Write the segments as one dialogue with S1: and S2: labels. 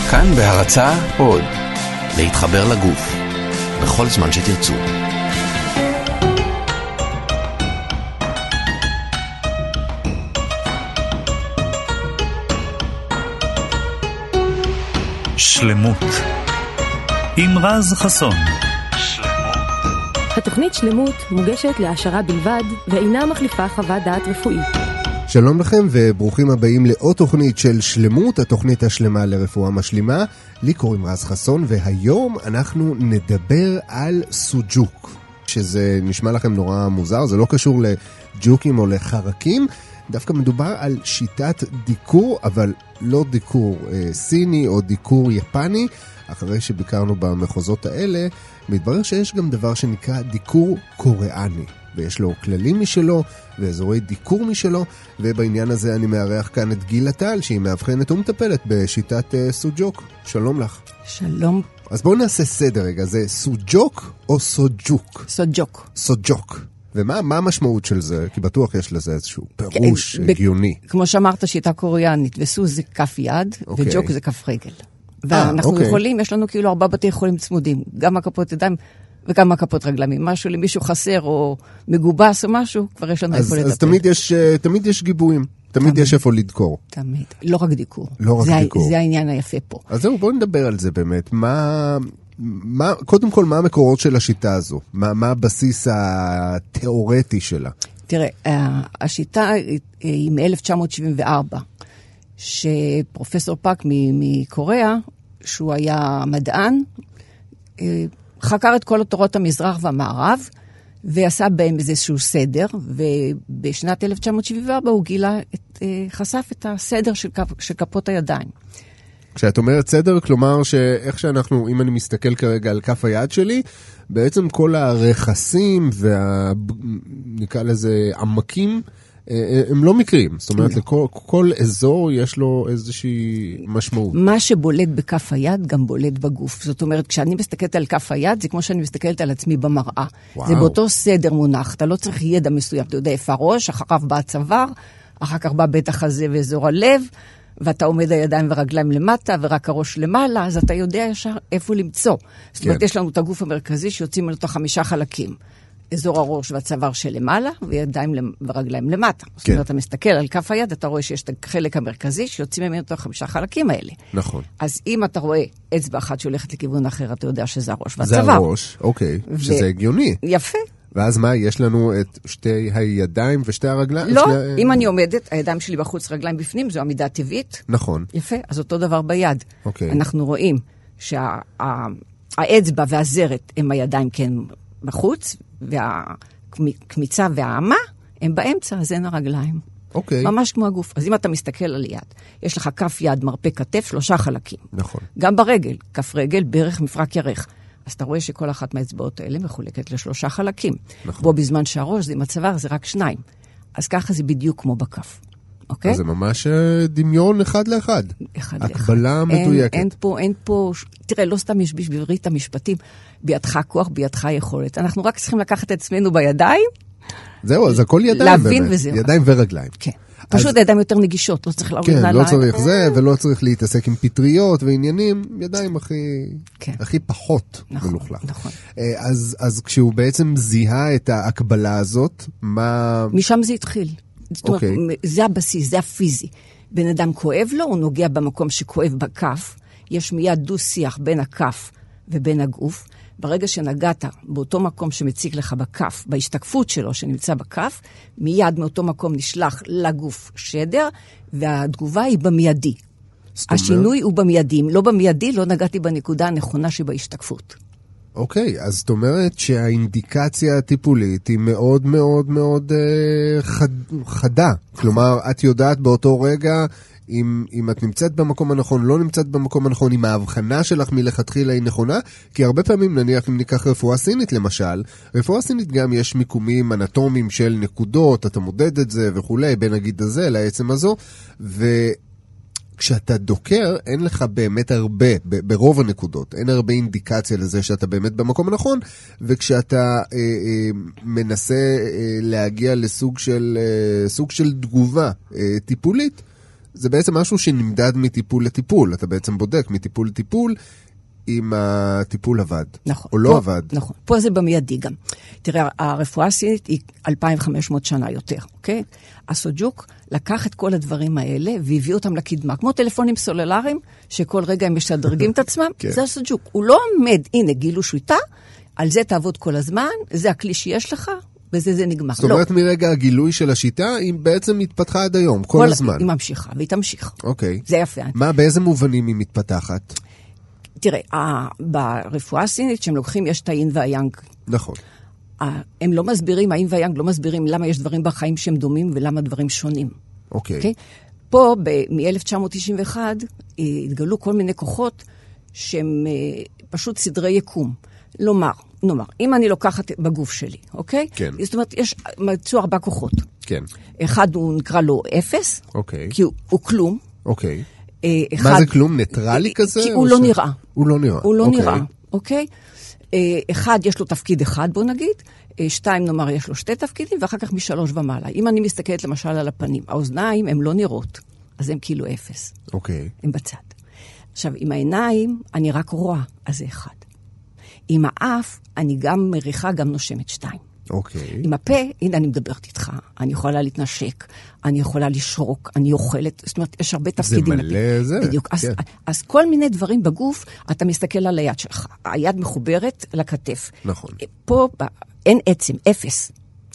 S1: כאן בהרצאה עוד, להתחבר לגוף, בכל זמן שתרצו.
S2: שלמות עם רז חסון.
S3: התוכנית שלמות מוגשת להעשרה בלבד ואינה מחליפה חוות דעת רפואית.
S4: שלום לכם וברוכים הבאים לעוד תוכנית של שלמות, התוכנית השלמה לרפואה משלימה. לי קוראים רז חסון והיום אנחנו נדבר על סוג'וק, שזה נשמע לכם נורא מוזר, זה לא קשור לג'וקים או לחרקים, דווקא מדובר על שיטת דיקור, אבל לא דיקור סיני או דיקור יפני. אחרי שביקרנו במחוזות האלה, מתברר שיש גם דבר שנקרא דיקור קוריאני, ויש לו כללים משלו ואזורי דיקור משלו, ובעניין הזה אני מארח כאן את גילה טל, שהיא מאבחנת ומטפלת בשיטת סוג'וק. שלום לך.
S5: שלום.
S4: אז בואו נעשה סדר רגע, זה סוג'וק או סוג'וק?
S5: סוג'וק.
S4: סוג'וק. ומה המשמעות של זה? כי בטוח יש לזה איזשהו פירוש הגיוני.
S5: כמו שאמרת, שיטה קוריאנית, וסו זה כף יד, וג'וק זה כף רגל. ואנחנו יכולים, יש לנו כאילו 4 בתי חולים צמודים, גם מכפות ידיים וגם מכפות רגליים. משהו למישהו חסר או מגובס או משהו, כבר יש לנו איפה לטפל. אז
S4: תמיד יש גיבויים, תמיד יש איפה לדקור.
S5: תמיד, לא רק דיקור.
S4: לא רק דיקור.
S5: זה העניין היפה פה.
S4: אז זהו, בואו נדבר על זה באמת. קודם כל, מה המקורות של השיטה הזו? מה הבסיס התיאורטי שלה?
S5: תראה, השיטה היא מ-1974, שפרופסור פאק מקוריאה, שהוא היה מדען, חקר את כל תורות המזרח והמערב, ועשה בהם איזשהו סדר, ובשנת 1974 הוא חשף את הסדר של כפות הידיים.
S4: כשאת אומרת סדר, כלומר שאיך שאנחנו, אם אני מסתכל כרגע על כף היד שלי, בעצם כל הרכסים נקרא לזה עמקים, הם לא מקרים. זאת אומרת, לכל אזור יש לו איזושהי משמעות.
S5: מה שבולט בכף היד גם בולט בגוף. זאת אומרת, כשאני מסתכלת על כף היד, זה כמו שאני מסתכלת על עצמי במראה. זה באותו סדר מונח. אתה לא צריך ידע מסוים. אתה יודע איפה הראש, אחריו בא הצוואר, אחר כך בא בטח הזה ואזור הלב, ואתה עומד הידיים ורגליים למטה, ורק הראש למעלה, אז אתה יודע ישר איפה למצוא. זאת אומרת, יש לנו את הגוף המרכזי שיוצאים ממנו 5 חלקים. אזור הראש והצוואר שלמעלה, וידיים ורגליים למטה. זאת אומרת, אתה מסתכל על כף היד, אתה רואה שיש את החלק המרכזי, שיוצאים ממנו את 5 חלקים האלה.
S4: נכון.
S5: אז אם אתה רואה אצבע אחת שהולכת לכיוון אחר, אתה יודע שזה הראש והצוואר.
S4: זה הראש, אוקיי. שזה הגיוני.
S5: יפה.
S4: ואז מה, יש לנו את שתי הידיים ושתי הרגליים?
S5: לא, אם אני עומדת, הידיים שלי בחוץ, רגליים בפנים, זו עמידה טבעית.
S4: נכון.
S5: יפה, אז אותו דבר ביד.
S4: אוקיי.
S5: אנחנו רואים שהאצבע והזרת הם הידיים כן בחוץ, והקמיצה והאמה הם באמצע, אז אין הרגליים.
S4: אוקיי.
S5: ממש כמו הגוף. אז אם אתה מסתכל על יד, יש לך כף יד, מרפא כתף, 3 חלקים.
S4: נכון.
S5: גם ברגל, כף רגל, ברך, מפרק ירך. אז אתה רואה שכל אחת מהאצבעות האלה מחולקת ל3 חלקים.
S4: נכון.
S5: בו בזמן שהראש, זה עם הצוואר, זה רק 2. אז ככה זה בדיוק כמו בכף. אוקיי?
S4: אז זה ממש דמיון אחד לאחד.
S5: אחד לאחד.
S4: הקבלה מדויקת.
S5: אין פה, תראה, לא סתם יש בברית המשפטים, בידך כוח, בידך יכולת. אנחנו רק צריכים לקחת את עצמנו בידיים.
S4: זהו, אז הכל ידיים
S5: להבין
S4: באמת.
S5: וזהו.
S4: ידיים ורגליים.
S5: כן. פשוט ידיים יותר נגישות, לא צריך להוריד
S4: כן,
S5: נעליים.
S4: לא צריך זה, ולא צריך להתעסק עם פטריות ועניינים, ידיים הכי פחות מלוכלך.
S5: נכון.
S4: אז כשהוא בעצם זיהה את ההקבלה הזאת, מה...
S5: משם זה התחיל. זאת אומרת, זה הבסיס, זה הפיזי. בן אדם כואב לו, הוא נוגע במקום שכואב בכף, יש מיד דו-שיח בין הכף ובין הגוף. ברגע שנגעת באותו מקום שמציג לך בכף, בהשתקפות שלו שנמצא בכף, מיד מאותו מקום נשלח לגוף שדר, והתגובה היא במיידי. השינוי הוא במיידי. אם לא במיידי, לא נגעתי בנקודה הנכונה שבהשתקפות.
S4: אוקיי, אז זאת אומרת שהאינדיקציה הטיפולית היא מאוד מאוד מאוד חדה. כלומר, את יודעת באותו רגע אם את נמצאת במקום הנכון, לא נמצאת במקום הנכון, אם ההבחנה שלך מלכתחילה היא נכונה, כי הרבה פעמים נניח אם ניקח רפואה סינית למשל, רפואה סינית גם יש מיקומים אנטומיים של נקודות, אתה מודד את זה וכולי, בין נגיד הזה לעצם הזו, כשאתה דוקר, אין לך באמת הרבה, ברוב הנקודות, אין הרבה אינדיקציה לזה שאתה באמת במקום הנכון, וכשאתה מנסה להגיע לסוג של תגובה טיפולית, זה בעצם משהו שנמדד מטיפול לטיפול. אתה בעצם בודק מטיפול לטיפול, אם הטיפול עבד,
S5: נכון,
S4: או לא עבד.
S5: נכון, פה זה במיידי גם. תראה, הרפואה הסינית היא 2,500 שנה יותר, אוקיי? הסוג'וק לקח את כל הדברים האלה והביא אותם לקדמה, כמו טלפונים סולולריים, שכל רגע הם משדרגים את עצמם, כן. זה הסוג'וק. הוא לא עומד, הנה, גילו שליטה, על זה תעבוד כל הזמן, זה הכלי שיש לך, וזה זה נגמר.
S4: זאת אומרת, לא. מרגע הגילוי של השיטה, היא בעצם מתפתחה עד היום, כל הזמן.
S5: היא ממשיכה, והיא תמשיך.
S4: אוקיי.
S5: זה יפה.
S4: מה, באיזה מובנים היא מתפתחת?
S5: תראה, ברפואה הסינית שהם לוקחים, יש את האין והיאנג.
S4: נכון.
S5: הם לא מסבירים, האין והיאנג לא מסבירים למה יש דברים בחיים שהם דומים ולמה דברים שונים.
S4: אוקיי.
S5: פה, מ-1991, התגלו כל מיני כוחות שהם פשוט סדרי יקום. נאמר, אם אני לוקחת בגוף שלי, אוקיי?
S4: כן.
S5: זאת אומרת, מצאו 4 כוחות.
S4: כן.
S5: אחד הוא נקרא לו 0,
S4: אוקיי.
S5: כי הוא כלום.
S4: אוקיי. מה זה כלום? ניטרלי כזה?
S5: כי הוא לא נראה.
S4: הוא לא נראה.
S5: הוא לא נראה, אוקיי? 1 יש לו תפקיד אחד, בוא נגיד. 2 נאמר יש לו 2 תפקידים, ואחר כך מ3 ומעלה. אם אני מסתכלת למשל על הפנים, האוזניים הן לא נראות, אז הן כאילו 0.
S4: אוקיי.
S5: הן בצד. עכשיו, עם העיניים אני רק רואה, אז זה 1. עם האף אני גם מריחה, גם נושמת 2.
S4: אוקיי.
S5: עם הפה, הנה אני מדברת איתך, אני יכולה להתנשק, אני יכולה לשרוק, אני אוכלת, זאת אומרת, יש הרבה תפקידים.
S4: זה מלא זה.
S5: בדיוק.
S4: כן.
S5: אז כל מיני דברים בגוף, אתה מסתכל על היד שלך. היד מחוברת לכתף.
S4: נכון.
S5: פה אין עצם, 0.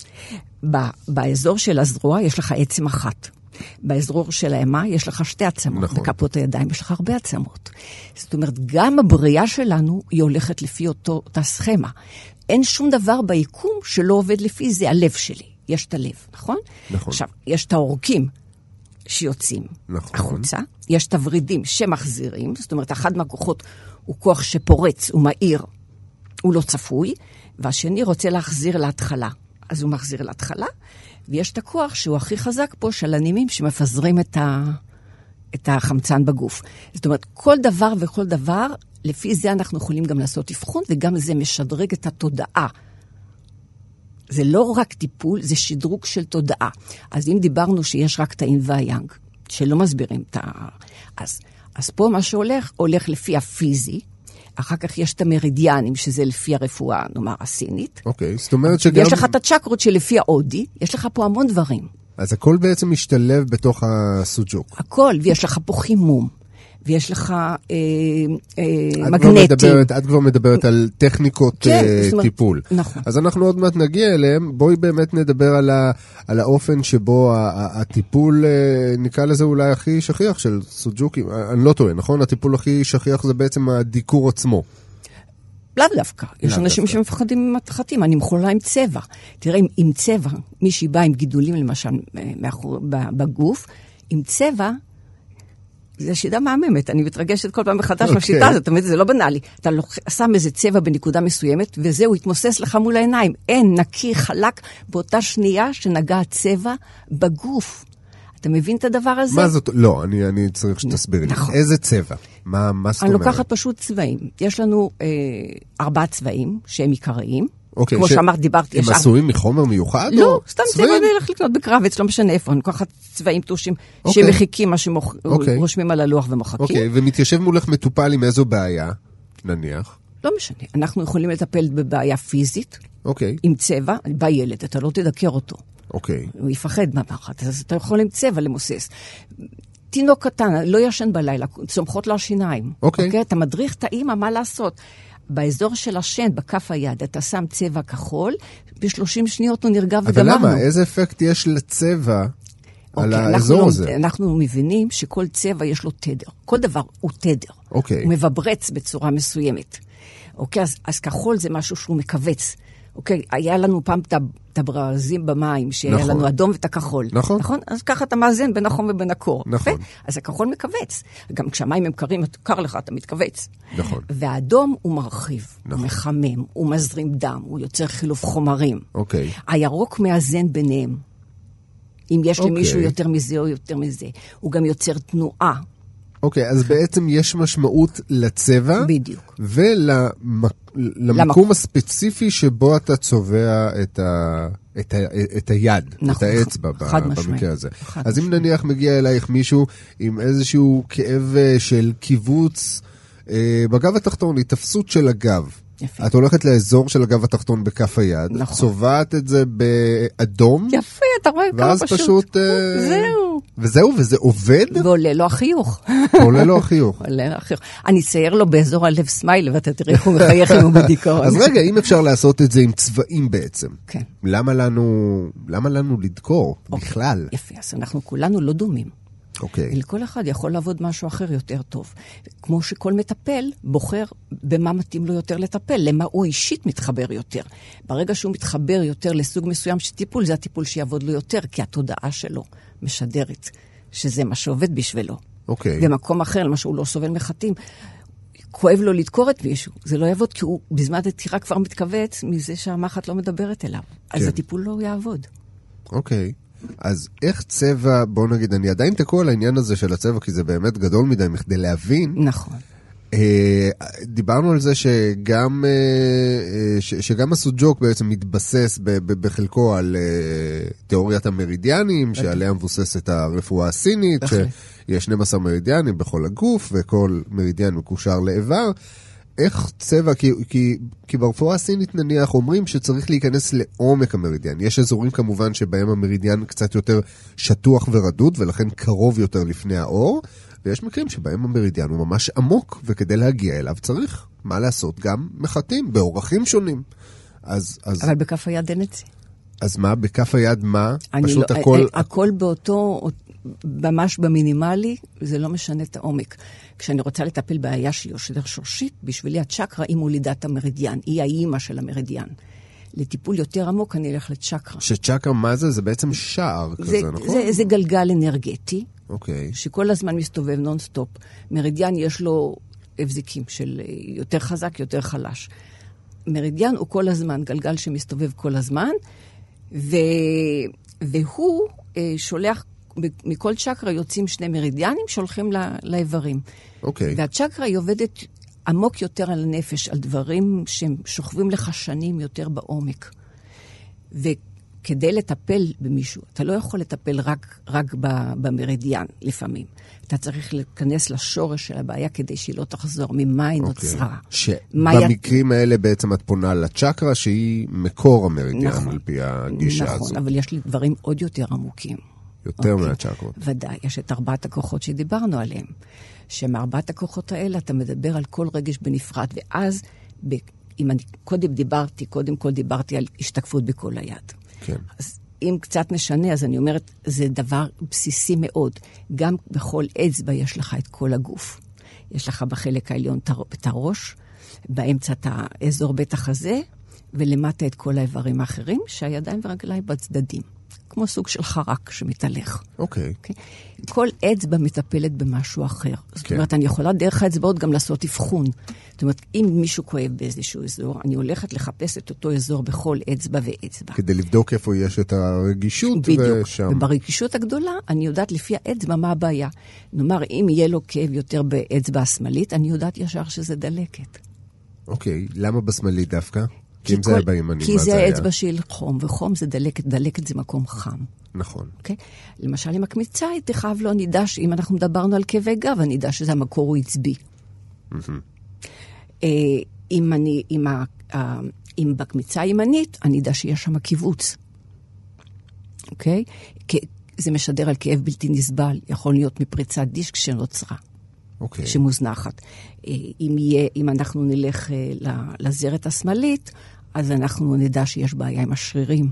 S5: באזור של הזרוע יש לך עצם אחת. באזור של האמה יש לך 2 עצמות.
S4: נכון.
S5: בכפות הידיים יש לך הרבה עצמות. זאת אומרת, גם הבריאה שלנו היא הולכת לפי אותה סכמה. אין שום דבר ביקום שלא עובד לפי זה, הלב שלי. יש את הלב, נכון?
S4: נכון.
S5: עכשיו, יש את העורקים שיוצאים החוצה. יש את הורידים שמחזירים. זאת אומרת, אחד מהכוחות הוא כוח שפורץ, הוא מהיר, הוא לא צפוי, והשני רוצה להחזיר להתחלה. אז הוא מחזיר להתחלה, ויש את הכוח שהוא הכי חזק פה של הנימים שמפזרים את החמצן בגוף. זאת אומרת, כל דבר וכל דבר, לפי זה אנחנו יכולים גם לעשות אבחון, וגם זה משדרג את התודעה. זה לא רק טיפול, זה שדרוג של תודעה. אז אם דיברנו שיש רק את האין והיאנג, שלא מסבירים את אז פה מה שהולך, הולך לפי הפיזי, אחר כך יש את המרידיאנים, שזה לפי הרפואה, נאמר, הסינית.
S4: אוקיי, זאת אומרת שגם...
S5: יש לך את הצ'קרות שלפי ההודי, יש לך פה המון דברים.
S4: אז הכל בעצם משתלב בתוך הסוג'וק.
S5: הכל, ויש לך פה חימום, ויש לך מגנטים.
S4: את כבר מדברת על טכניקות טיפול.
S5: נכון.
S4: אז אנחנו עוד מעט נגיע אליהם, בואי באמת נדבר על האופן שבו הטיפול, נקרא לזה אולי הכי שכיח של סוג'וקים, אני לא טועה, נכון? הטיפול הכי שכיח זה בעצם הדיקור עצמו.
S5: לאו דווקא. יש אנשים שמפחדים ממתחתים, אני מחולה עם צבע. תראה, עם צבע, מישהי באה עם גידולים למשל בגוף, עם צבע, זה שידה מהממת, אני מתרגשת כל פעם מחדש מהשיטה הזאת, תמיד זה לא בנאלי. אתה שם איזה צבע בנקודה מסוימת, וזהו, התמוסס לך מול העיניים. אין, נקי, חלק, באותה שנייה שנגע הצבע בגוף. אתה מבין את הדבר הזה?
S4: מה זאת? לא, אני צריך שתסבירי לי. איזה צבע? מה זאת
S5: אומרת?
S4: אני
S5: לוקחת פשוט צבעים. יש לנו 4 צבעים שהם עיקריים.
S4: אוקיי,
S5: כמו שאמרת, דיברתי.
S4: הם עשויים מחומר מיוחד?
S5: לא, סתם צבע אני הולך לקנות בקרבץ, לא משנה איפה. אני לוקחת צבעים טושים שמחיקים מה שרושמים על הלוח ומוחקים.
S4: אוקיי, ומתיישב מולך מטופל עם איזו בעיה, נניח?
S5: לא משנה. אנחנו יכולים לטפל בבעיה פיזית.
S4: אוקיי.
S5: עם צבע, בא ילד, אתה לא תדקר אותו.
S4: אוקיי.
S5: הוא יפחד מהפחד, אז אתה יכול עם צבע למוסס. תינוק קטן, לא ישן בלילה, צומחות לו השיניים.
S4: אוקיי.
S5: אתה מדריך את האמא מה לעשות. באזור של השן, בכף היד, אתה שם צבע כחול, ב-30 שניות הוא נרגע וגמרנו.
S4: אבל למה? איזה אפקט יש לצבע על האזור הזה?
S5: אנחנו מבינים שכל צבע יש לו תדר. כל דבר הוא תדר.
S4: אוקיי.
S5: הוא מבברץ בצורה מסוימת. אוקיי, אז כחול זה משהו שהוא מקווץ. אוקיי, היה לנו פעם את הברזים במים, שהיה לנו אדום ואת הכחול.
S4: נכון.
S5: אז ככה אתה מאזן בין החום ובין הקור.
S4: נכון.
S5: אז הכחול מקווץ. גם כשהמים הם קרים, קר לך, אתה מתכווץ.
S4: נכון.
S5: והאדום הוא מרחיב, הוא מחמם, הוא מזרים דם, הוא יוצר חילוף חומרים.
S4: אוקיי.
S5: הירוק מאזן ביניהם. אם יש למישהו יותר מזה או יותר מזה. הוא גם יוצר תנועה.
S4: אוקיי, אז בעצם יש משמעות לצבע.
S5: בדיוק.
S4: ולמקום הספציפי שבו אתה צובע את היד,
S5: נכון,
S4: את האצבע במקרה הזה. אז אם
S5: משמעית.
S4: נניח מגיע אלייך מישהו עם איזשהו כאב של קיבוץ בגב התחתון, התפסות של הגב.
S5: יפה.
S4: את הולכת לאזור של הגב התחתון בכף היד,
S5: נכון.
S4: צובעת את זה באדום,
S5: יפה, אתה רואה כמה
S4: ואז פשוט... וזהו, וזה עובד?
S5: ועולה לו החיוך.
S4: עולה לו החיוך.
S5: עולה לו החיוך. אני צייר לו באזור הלב סמייל, ואתה תראה איך הוא מחייך אם הוא בדיכאון.
S4: אז רגע, אם אפשר לעשות את זה עם צבעים בעצם,
S5: כן.
S4: למה לנו לדקור בכלל?
S5: יפה, אז אנחנו כולנו לא דומים.
S4: אוקיי.
S5: ולכל אחד יכול לעבוד משהו אחר יותר טוב. כמו שכל מטפל בוחר במה מתאים לו יותר לטפל, למה הוא אישית מתחבר יותר. ברגע שהוא מתחבר יותר לסוג מסוים של טיפול, זה הטיפול שיעבוד לו יותר, כי התודעה שלו משדרת שזה מה שעובד בשבילו.
S4: אוקיי.
S5: במקום אחר, למה שהוא לא סובל מחטים, כואב לו לדקור את מישהו, זה לא יעבוד, כי הוא בזמן הדקירה כבר מתכווץ מזה שהמחט לא מדברת אליו. אז הטיפול לא יעבוד.
S4: אוקיי. אז איך צבע, בוא נגיד, אני עדיין תקוע על העניין הזה של הצבע, כי זה באמת גדול מדי מכדי להבין.
S5: נכון.
S4: דיברנו על זה שגם הסוג'וק בעצם מתבסס בחלקו על תיאוריית המרידיאנים, שעליה מבוססת הרפואה הסינית, שיש 12 מרידיאנים בכל הגוף, וכל מרידיאן מקושר לאיבר. איך צבע, כי ברפואה הסינית נניח אומרים שצריך להיכנס לעומק המרידיאן. יש אזורים כמובן שבהם המרידיאן קצת יותר שטוח ורדוד, ולכן קרוב יותר לפני האור, ויש מקרים שבהם המרידיאן הוא ממש עמוק, וכדי להגיע אליו צריך, מה לעשות, גם מחטים, באורחים שונים.
S5: אבל בכף היד אין את זה.
S4: אז מה, בכף היד מה? פשוט
S5: הכל באותו, ממש במינימלי, זה לא משנה את העומק. כשאני רוצה לטפל בעיה שלי או שדר שורשית, בשבילי הצ'קרה היא מולידת המרידיאן, היא האימא של המרידיאן. לטיפול יותר עמוק אני אלך לצ'קרה.
S4: שצ'קרה מה זה? זה בעצם שער כזה, נכון?
S5: זה גלגל אנרגטי,
S4: אוקיי.
S5: שכל הזמן מסתובב נונסטופ. מרידיאן יש לו הבזיקים של יותר חזק, יותר חלש. מרידיאן הוא כל הזמן, גלגל שמסתובב כל הזמן, והוא שולח, מכל צ'קרה יוצאים 2 מרידיאנים שהולכים לאיברים.
S4: אוקיי.
S5: והצ'קרה היא עובדת עמוק יותר על הנפש, על דברים שהם שוכבים לך שנים יותר בעומק. וכדי לטפל במישהו, אתה לא יכול לטפל רק במרידיאן לפעמים. אתה צריך להיכנס לשורש של הבעיה כדי שהיא לא תחזור, ממה היא נוצרה.
S4: במקרים האלה בעצם את פונה לצ'קרה שהיא מקור המרידיאן על פי הגישה הזו.
S5: נכון, אבל יש לי דברים עוד יותר עמוקים.
S4: יותר מהצ'קרות.
S5: ודאי, יש את 4 הכוחות שדיברנו עליהם. שמ4 הכוחות האלה אתה מדבר על כל רגש בנפרד, ואז אם אני קודם כל דיברתי על השתקפות בכל היד.
S4: כן.
S5: אז אם קצת נשנה, אז אני אומרת, זה דבר בסיסי מאוד. גם בכל אצבע יש לך את כל הגוף. יש לך בחלק העליון את הראש, באמצע את האזור בית החזה, ולמטה את כל האיברים האחרים, שהידיים ורגליים בצדדים. כמו סוג של חרק שמתהלך.
S4: אוקיי.
S5: כל אצבע מטפלת במשהו אחר. זאת אומרת, אני יכולה דרך האצבעות גם לעשות אבחון. זאת אומרת, אם מישהו כואב באיזשהו אזור, אני הולכת לחפש את אותו אזור בכל אצבע ואצבע.
S4: כדי לבדוק איפה יש את הרגישות ושם.
S5: בדיוק. וברגישות הגדולה, אני יודעת לפי האצבע מה הבעיה. נאמר, אם יהיה לו כאב יותר באצבע השמאלית, אני יודעת ישר שזה דלקת.
S4: אוקיי. למה בשמאלית דווקא? כי
S5: זה האצבע של חום, וחום זה דלקת, דלקת זה מקום חם.
S4: נכון.
S5: Okay? למשל, עם הקמיצה, הייתי חייב לו, אני יודע שאם אנחנו דברנו על כאבי גב, אני יודע שזה המקור הוא עצבי. אם בקמיצה הימנית, אני יודע שיש שם קיבוץ. אוקיי? זה משדר על כאב בלתי נסבל, יכול להיות מפריצת דיסק שנוצרה.
S4: אוקיי.
S5: שמוזנחת. אם אנחנו נלך לזרת השמאלית, אז אנחנו נדע שיש בעיה עם השרירים.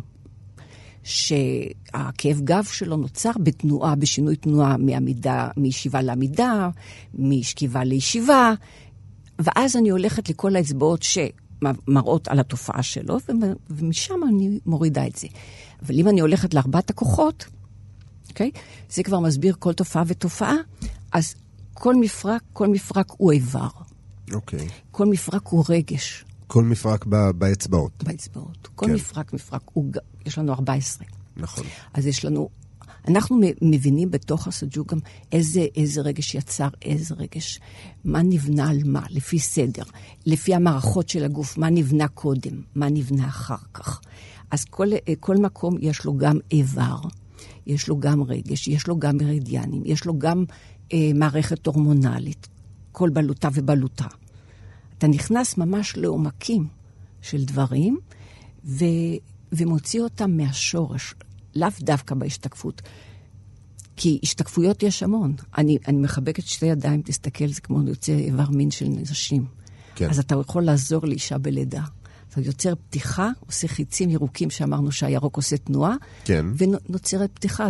S5: שהכאב גב שלו נוצר בתנועה, בשינוי תנועה מישיבה לעמידה, משכיבה לישיבה, ואז אני הולכת לכל האצבעות שמראות על התופעה שלו, ומשם אני מורידה את זה. אבל אם אני הולכת ל4 הכוחות, אוקיי? זה כבר מסביר כל תופעה ותופעה, אז כל מפרק הוא איבר.
S4: אוקיי.
S5: כל מפרק הוא רגש.
S4: כל מפרק באצבעות.
S5: באצבעות. כל מפרק, יש לנו 14.
S4: נכון.
S5: אז יש לנו אנחנו מבינים בתוך הסוג'וק גם איזה רגש יצר, איזה רגש, מה נבנה על מה, לפי סדר, לפי המערכות של הגוף, מה נבנה קודם, מה נבנה אחר כך. אז כל מקום יש לו גם איבר, יש לו גם רגש, יש לו גם מרידיאנים, יש לו גם מערכת הורמונלית, כל בלוטה ובלוטה. אתה נכנס ממש לעומקים של דברים, ומוציא אותם מהשורש, לאו דווקא בהשתקפות. כי השתקפויות יש המון. אני מחבקת שתי ידיים, תסתכל, זה כמו יוצא איבר מין של נשים.
S4: כן.
S5: אז אתה יכול לעזור לאישה בלידה. אתה יוצר פתיחה, עושה חיצים ירוקים שאמרנו שהירוק עושה תנועה,
S4: כן.
S5: ונוצרת פתיחה.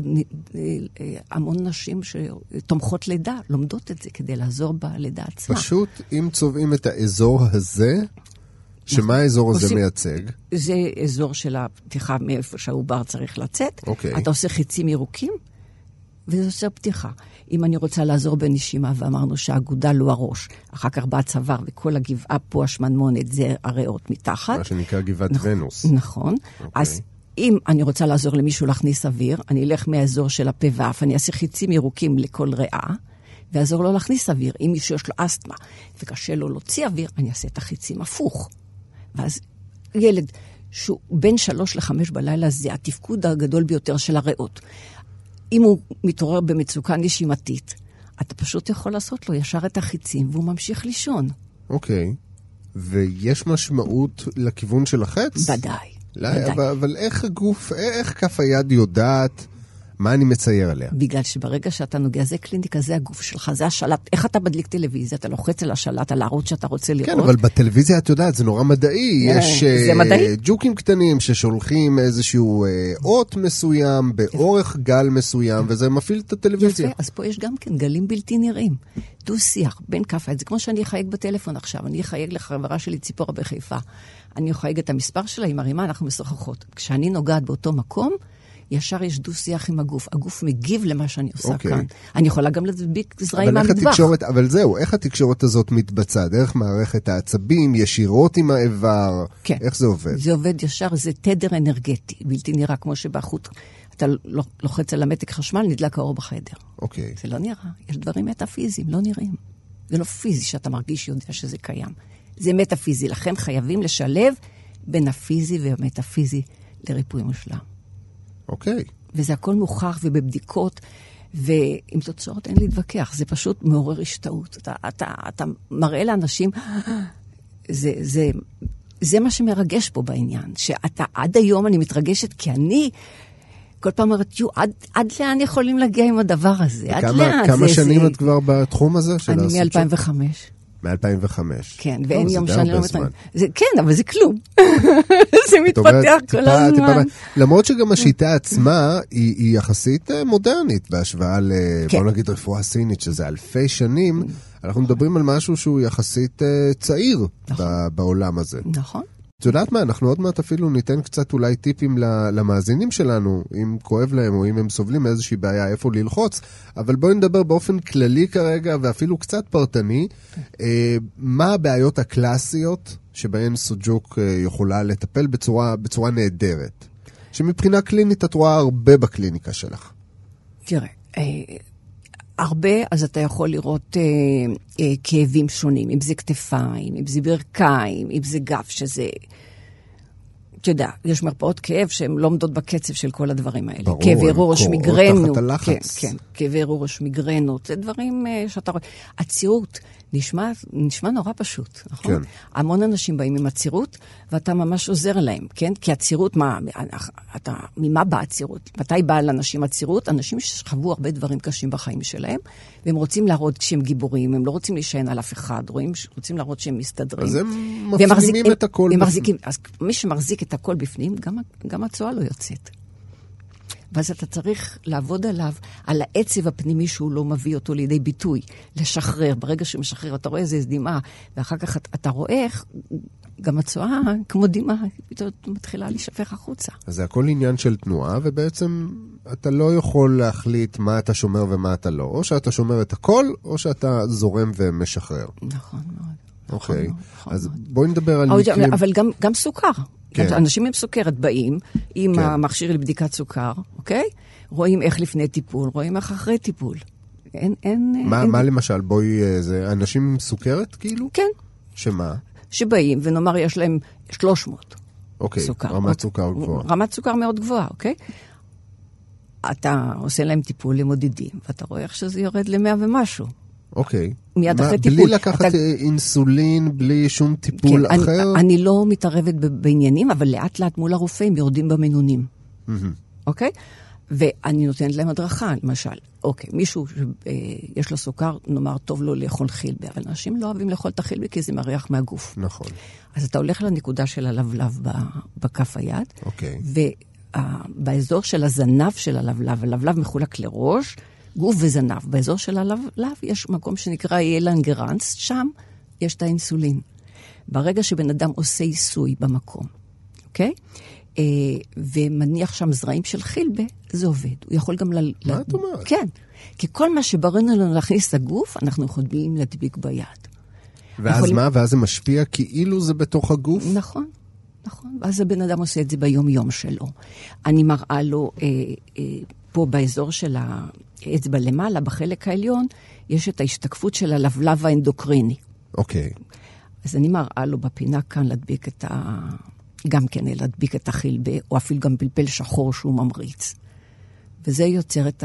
S5: המון נשים שתומכות לידה, לומדות את זה כדי לעזור בלידה עצמה.
S4: פשוט, אם צובעים את האזור הזה, שמה האזור הזה מייצג?
S5: זה אזור של הפתיחה מאיפה שהעובר צריך לצאת.
S4: אוקיי.
S5: אתה עושה חיצים ירוקים, וזה עושה פתיחה. אם אני רוצה לעזור בנשימה, ואמרנו שהאגודל הוא הראש, אחר כך בא הצוואר, וכל הגבעה פה השמנמונת, זה הריאות מתחת.
S4: מה שנקרא גבעת ונוס.
S5: נכון. אז אם אני רוצה לעזור למישהו להכניס אוויר, אני אלך מהאזור של הפה ואף, אני אעשה חיצים ירוקים לכל ריאה, ועזור לו להכניס אוויר. אם מישהו יש לו אסתמה, וקשה לו להוציא אוויר, אני אעשה את החיצים הפוך. ואז ילד שהוא בין 3 ל-5 בלילה, זה התפקוד הגדול ביותר של הריאות. אם הוא מתעורר במצוקה נשימתית, אתה פשוט יכול לעשות לו ישר את החיצים, והוא ממשיך לישון.
S4: אוקיי. ויש משמעות לכיוון של החץ?
S5: ודאי.
S4: אבל איך הגוף, איך כף היד יודעת מה אני מצייר עליה?
S5: בגלל שברגע שאתה נוגע, זה קליניקה, זה הגוף שלך, זה השלט. איך אתה מדליק טלוויזיה? אתה לוחץ על השלט, על הערוץ שאתה רוצה לראות.
S4: כן, אבל בטלוויזיה את יודעת, זה נורא מדעי. יש ג'וקים קטנים ששולחים איזשהו אות מסוים, באורך גל מסוים, וזה מפעיל את הטלוויזיה.
S5: יפה, אז פה יש גם כן גלים בלתי נראים. דו שיח, בין כף היד. זה כמו שאני אחייג בטלפון עכשיו. אני אחייג לחברה שלי ציפורה בחיפה. אני אחייג את המספר שלה, היא מרימה, אנחנו משוחחות. כשאני נוגעת באותו מקום, ישר יש דו שיח עם הגוף. הגוף מגיב למה שאני עושה כאן. אני יכולה גם להדביק זרעים מהמטבח.
S4: אבל זהו, איך התקשורת הזאת מתבצעת? דרך מערכת העצבים, ישירות עם האיבר?
S5: כן.
S4: איך זה עובד?
S5: זה עובד ישר, זה תדר אנרגטי, בלתי נראה כמו שבחוט, אתה לוחץ על המתק חשמל, נדלק האור בחדר.
S4: אוקיי.
S5: זה לא נראה. יש דברים מטאפיזיים, לא נראים. זה לא פיזי שאתה מרגיש יודע שזה קיים. זה מטאפיזי, לכן חייבים לשלב בין הפיזי והמטאפיזי לריפוי מושלם.
S4: אוקיי.
S5: וזה הכל מוכח ובבדיקות, ועם תוצאות אין להתווכח. זה פשוט מעורר השתאות. אתה מראה לאנשים, זה מה שמרגש פה בעניין. שאתה, עד היום אני מתרגשת, כי אני כל פעם אומרת, עד לאן יכולים להגיע עם הדבר הזה? עד לאן?
S4: כמה שנים את כבר בתחום הזה?
S5: אני מ-2005.
S4: מ-2005.
S5: כן, ואין יום שאני לא מתרגשת. כן, אבל זה כלום. זה מתפתח כל הזמן.
S4: למרות שגם השיטה עצמה היא יחסית מודרנית, בהשוואה בוא נגיד רפואה סינית, שזה אלפי שנים, אנחנו מדברים על משהו שהוא יחסית צעיר בעולם הזה.
S5: נכון.
S4: את יודעת מה, אנחנו עוד מעט אפילו ניתן קצת אולי טיפים למאזינים שלנו, אם כואב להם או אם הם סובלים מאיזושהי בעיה, איפה ללחוץ, אבל בואי נדבר באופן כללי כרגע, ואפילו קצת פרטני, מה הבעיות הקלאסיות שבהן סוג'וק יכולה לטפל בצורה נהדרת, שמבחינה קלינית את רואה הרבה בקליניקה שלך.
S5: תראה, הרבה, אז אתה יכול לראות כאבים שונים, אם זה כתפיים, אם זה ברכיים, אם זה גב, שזה, אתה יודע, יש מרפאות כאב שהן לא עומדות בקצב של כל הדברים האלה.
S4: ברור,
S5: כאבי ראש, מיגרנות.
S4: תחת הלחץ.
S5: כן, כאבי ראש, מיגרנות, זה דברים שאתה רואה. עצירות, נשמע נורא פשוט, נכון? כן. המון אנשים באים עם עצירות, ואתה ממש עוזר להם, כן? כי עצירות, ממה באה עצירות? מתי באה לאנשים עצירות? אנשים שחוו הרבה דברים קשים בחיים שלהם, והם רוצים להראות כשהם גיבורים, הם לא רוצים להישען על אף אחד, רוצים להראות שהם מסתדרים.
S4: אז הם מפנימים את הכל בפנים.
S5: אז מי שמחזיק את הכל בפנים, גם הצועה לא יוצאת. ואז אתה צריך לעבוד עליו, על העצב הפנימי שהוא לא מביא אותו לידי ביטוי, לשחרר. ברגע שמשחרר, אתה רואה איזה דמעה, ואחר כך אתה רואה איך גם הצועה, כמו דמעה, פתאום מתחילה להישפך החוצה. אז זה
S4: הכל עניין של תנועה, ובעצם אתה לא יכול להחליט מה אתה שומר ומה אתה לא. או שאתה שומר את הכל, או שאתה זורם ומשחרר.
S5: נכון מאוד.
S4: אוקיי, אז בואי נדבר על מקרים.
S5: אבל גם סוכר. כן. אנשים עם סוכרת באים עם המכשיר לבדיקת סוכר, אוקיי? רואים איך לפני טיפול, רואים איך אחרי טיפול.
S4: מה למשל? בואי, זה אנשים עם סוכרת כאילו?
S5: כן.
S4: שמה?
S5: שבאים, ונאמר יש להם 300.
S4: אוקיי,
S5: סוכר.
S4: רמת סוכר גבוהה.
S5: רמת סוכר מאוד גבוהה, אוקיי? אתה עושה להם טיפול למודדים, ואתה רואה איך שזה יורד ל100 ומשהו.
S4: אוקיי.
S5: מיד אחרי טיפול.
S4: בלי לקחת אינסולין, בלי שום טיפול אחר?
S5: אני לא מתערבת בעניינים, אבל לאט לאט מול הרופא הם יורדים במינונים. אוקיי? ואני נותנת להם הדרכה, למשל. אוקיי, מישהו שיש לו סוכר, נאמר, טוב לו לאכול חילבי, אבל אנשים לא אוהבים לאכול את החילבי, כי זה מריח מהגוף.
S4: נכון.
S5: אז אתה הולך לנקודה של הלבלב בכף היד,
S4: אוקיי.
S5: ובאזור של הזנב של הלבלב, הלבלב מחולק לראש, גוף וזנב. באזור של הלבלב יש מקום שנקרא ילנגרנס, שם יש את האינסולין. ברגע שבן אדם עושה עיסוי במקום, אוקיי? ומניח שם זרעים של חילבה, זה עובד. הוא יכול גם
S4: מה את אומרת?
S5: כן. כי כל מה שבראנו לנו להכניס לגוף, אנחנו יכולים להדביק ביד.
S4: ואז מה? ואז זה משפיע כאילו זה בתוך הגוף?
S5: נכון, נכון. ואז הבן אדם עושה את זה ביום-יום שלו. אני מראה לו, פה באזור של האצבע למעלה, בחלק העליון, יש את ההשתקפות של הלבלב האנדוקריני.
S4: אוקיי.
S5: אז אני מראה לו בפינה כאן להדביק גם כן להדביק את החילבה, או אפילו גם פלפל שחור שהוא ממריץ. וזה יוצר את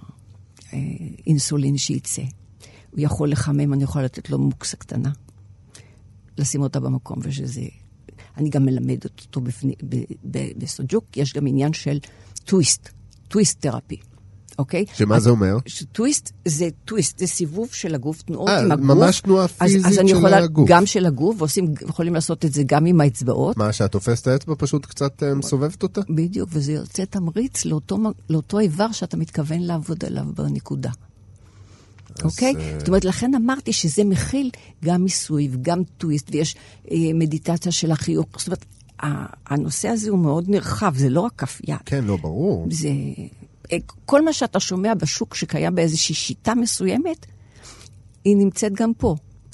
S5: האינסולין שייצא. הוא יכול לחמם, אני יכולה לתת לו מוקסה קטנה, לשים אותה במקום, ושזה... אני גם מלמדת אותו בסוג'וק, יש גם עניין של טוויסט תרפי. אוקיי?
S4: שמה זה אומר?
S5: טוויסט, זה סיבוב של הגוף, תנועות עם הגוף.
S4: ממש תנועה פיזית של הגוף.
S5: אז אני יכולה גם של הגוף, ויכולים לעשות את זה גם עם האצבעות.
S4: מה, שאת תופסת האצבע פשוט קצת מסובבת אותה?
S5: בדיוק, וזה יוצא תמריץ לאותו איבר שאתה מתכוון לעבוד עליו בנקודה. אוקיי? זאת אומרת, לכן אמרתי שזה מכיל גם מיסוי וגם טוויסט, ויש מדיטציה של החיוך. זאת אומרת, הנושא הזה הוא מאוד נרחב, זה לא רק כף יד.
S4: כן, לא, ברור.
S5: זה... כל מה שאתה שומע בשוק שקיים באיזושהי שיטה מסוימת, היא נמצאת גם פה.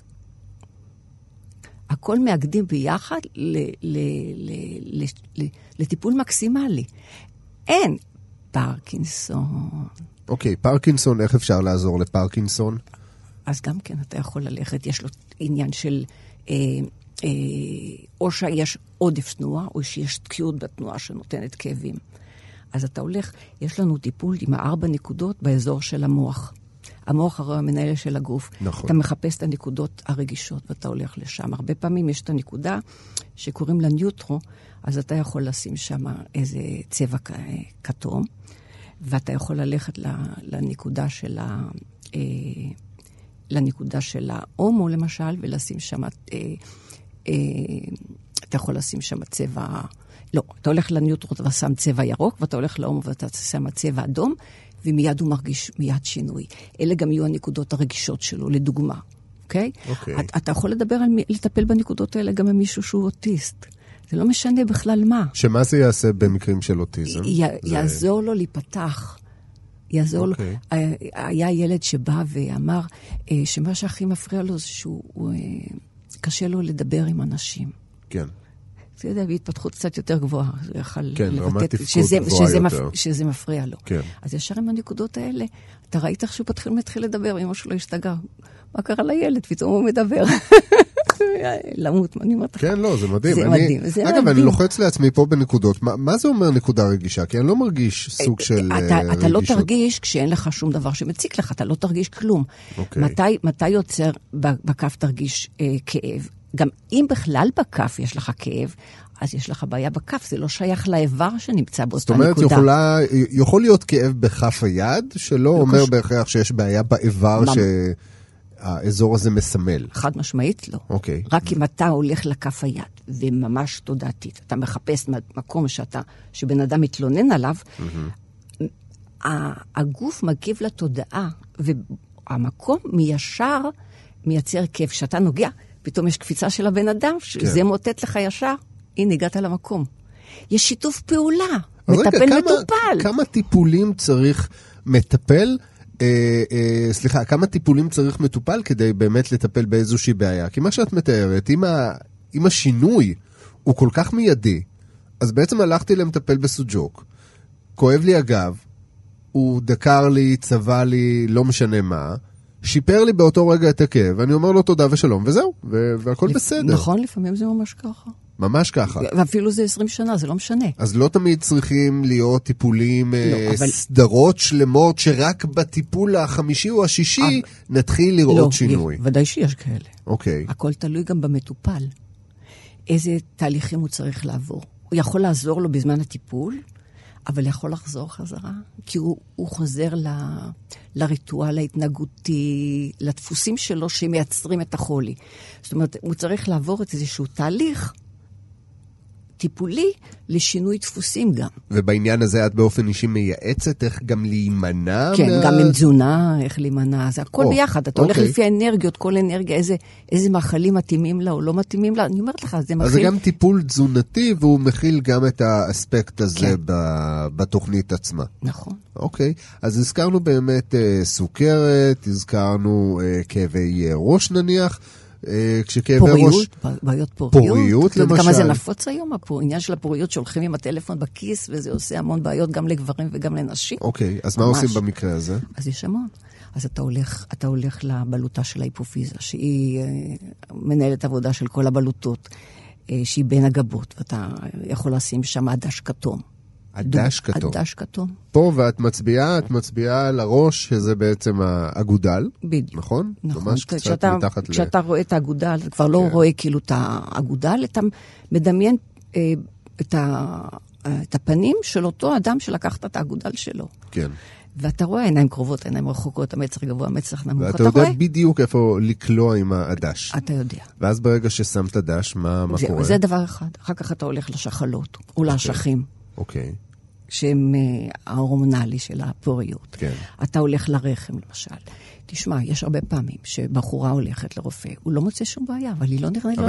S5: הכל מאגדים ביחד לטיפול מקסימלי. אין פרקינסון.
S4: אוקיי, פרקינסון, איך אפשר לעזור לפרקינסון?
S5: אז גם כן אתה יכול ללכת, יש לו עניין של... או שיש עודף תנועה, או שיש תקיעות בתנועה שנותנת כאבים. אז אתה הולך, יש לנו טיפול עם 4 נקודות באזור של המוח. המוח הרי המנהל של הגוף.
S4: נכון. אתה
S5: מחפש את הנקודות הרגישות ואתה הולך לשם. הרבה פעמים יש את הנקודה שקוראים לה ניוטרו, אז אתה יכול לשים שם איזה צבע כתום, ואתה יכול ללכת לנקודה של ההומו למשל, ולשים שם, אתה יכול לשים שם צבע... לא, אתה הולך לניוטרו ושם צבע ירוק, ואתה הולך להומו ואתה שם צבע אדום, ומיד הוא מרגיש מיד שינוי. אלה גם יהיו הנקודות הרגישות שלו, לדוגמה. אוקיי?
S4: אוקיי.
S5: אתה יכול לטפל בנקודות האלה גם עם מישהו שהוא אוטיסט. זה לא משנה בכלל מה.
S4: שמה זה יעשה במקרים של אוטיזם?
S5: יעזור לו להיפתח. יעזור לו. היה ילד שבא ואמר שמה שהכי מפריע לו זה שהוא קשה לו לדבר עם אנשים.
S4: כן.
S5: זה יודע, בהתפתחות קצת יותר גבוהה.
S4: כן, רמת תפקוד גבוהה יותר.
S5: שזה מפריע לו.
S4: כן.
S5: אז ישר עם הנקודות האלה, אתה ראית איך שהוא מתחיל לדבר, אמא שלו השתגע. מה קרה לילד? פתאום הוא מדבר. למות, אני אומרת לך.
S4: כן, לא, זה מדהים.
S5: זה מדהים.
S4: אגב, אני לוחץ לעצמי פה בנקודות. מה זה אומר נקודה רגישה? כי אני לא מרגיש סוג של רגישות.
S5: אתה לא תרגיש כשאין לך שום דבר שמציק לך, אתה לא תרגיש כלום. מתי יוצר בכף תרגיש כאב? גם אם בכלל בכף יש לך כאב, אז יש לך בעיה בכף, זה לא שייך לאיבר שנמצא באותה נקודה.
S4: זאת אומרת, יכול להיות כאב בכף היד, שלא אומר בהכרח שיש בעיה באיבר שהאזור הזה מסמל.
S5: חד משמעית לא.
S4: אוקיי.
S5: רק אם אתה הולך לכף היד, וממש תודעתית, אתה מחפש מקום שבן אדם מתלונן עליו, הגוף מגיב לתודעה, והמקום מישר מייצר כאב. שאתה נוגע, פתאום יש קפיצה של הבן אדם, שזה מוטט לך ישר, הנה, הגעת למקום. יש שיתוף פעולה, מטפל מטופל.
S4: כמה טיפולים צריך מטפל, כמה טיפולים צריך מטופל כדי באמת לטפל באיזושהי בעיה? כי מה שאת מתארת, אם השינוי הוא כל כך מיידי, אז בעצם הלכתי למטפל בסוג'וק, כואב לי הגב, הוא דקר לי, צבע לי, לא משנה מה, שיפר לי באותו רגע את הכאב, ואני אומר לו תודה ושלום, וזהו, והכל בסדר.
S5: נכון, לפעמים זה ממש ככה.
S4: ממש ככה.
S5: ואפילו זה 20 שנה, זה לא משנה.
S4: אז לא תמיד צריכים להיות טיפולים, סדרות שלמות, שרק בטיפול החמישי או השישי נתחיל לראות שינוי.
S5: ודאי שיש כאלה.
S4: אוקיי.
S5: הכל תלוי גם במטופל. איזה תהליכים הוא צריך לעבור. הוא יכול לעזור לו בזמן הטיפול, אבל יכול לחזור חזרה, כי הוא חוזר לריטואל ההתנהגותי, לדפוסים שלו שמייצרים את החולי. זאת אומרת, הוא צריך לעבור את איזשהו תהליך טיפולי לשינוי דפוסים גם.
S4: ובעניין הזה את באופן אישי מייעצת איך גם להימנע?
S5: כן, גם עם תזונה, איך להימנע, זה הכל ביחד. אתה הולך לפי האנרגיות, כל אנרגיה, איזה מאכלים מתאימים לה או לא מתאימים לה. אני אומרת לך, זה מכיל...
S4: אז זה גם טיפול תזונתי, והוא מכיל גם את האספקט הזה בתוכנית עצמה.
S5: נכון.
S4: אוקיי, אז הזכרנו באמת סוכרת, הזכרנו כאבי ראש נניח,
S5: פוריות, בעיות
S4: פוריות למשל.
S5: כמה זה נפוץ היום, העניין של הפוריות שהולכים עם הטלפון בכיס, וזה עושה המון בעיות גם לגברים וגם לנשים.
S4: אוקיי, אז מה עושים במקרה הזה?
S5: אז יש המון. אז אתה הולך לבלוטה של ההיפופיזה, שהיא מנהלת עבודה של כל הבלוטות, שהיא בין הגבות, ואתה יכול לשים שם עדש כתום.
S4: עדש כתום.
S5: עדש כתום.
S4: פה ואת מצביעה על הראש, שזה בעצם האגודל.
S5: בדיוק.
S4: נכון?
S5: נכון.
S4: ממש קצת מתחת
S5: כשאתה רואה את האגודל, אתה כבר לא רואה כאילו את האגודל, אתה מדמיין את הפנים של אותו אדם שלקחת את האגודל שלו.
S4: כן.
S5: ואתה רואה עיניים קרובות, עיניים רחוקות, המצח גבוה, המצח נמוך.
S4: ואתה יודע בדיוק איפה לקלוע עם העדש.
S5: אתה יודע.
S4: ואז ברגע ששמת דש, מה קורה?
S5: זה דבר אחד. אחר כך אתה הולך לשחלות, או לאשכים.
S4: אוקיי.
S5: שהם ההורמונלי של הפוריות.
S4: כן.
S5: אתה הולך לרחם, למשל. תשמע, יש הרבה פעמים שבחורה הולכת לרופא, הוא לא מוצא שום בעיה, אבל היא לא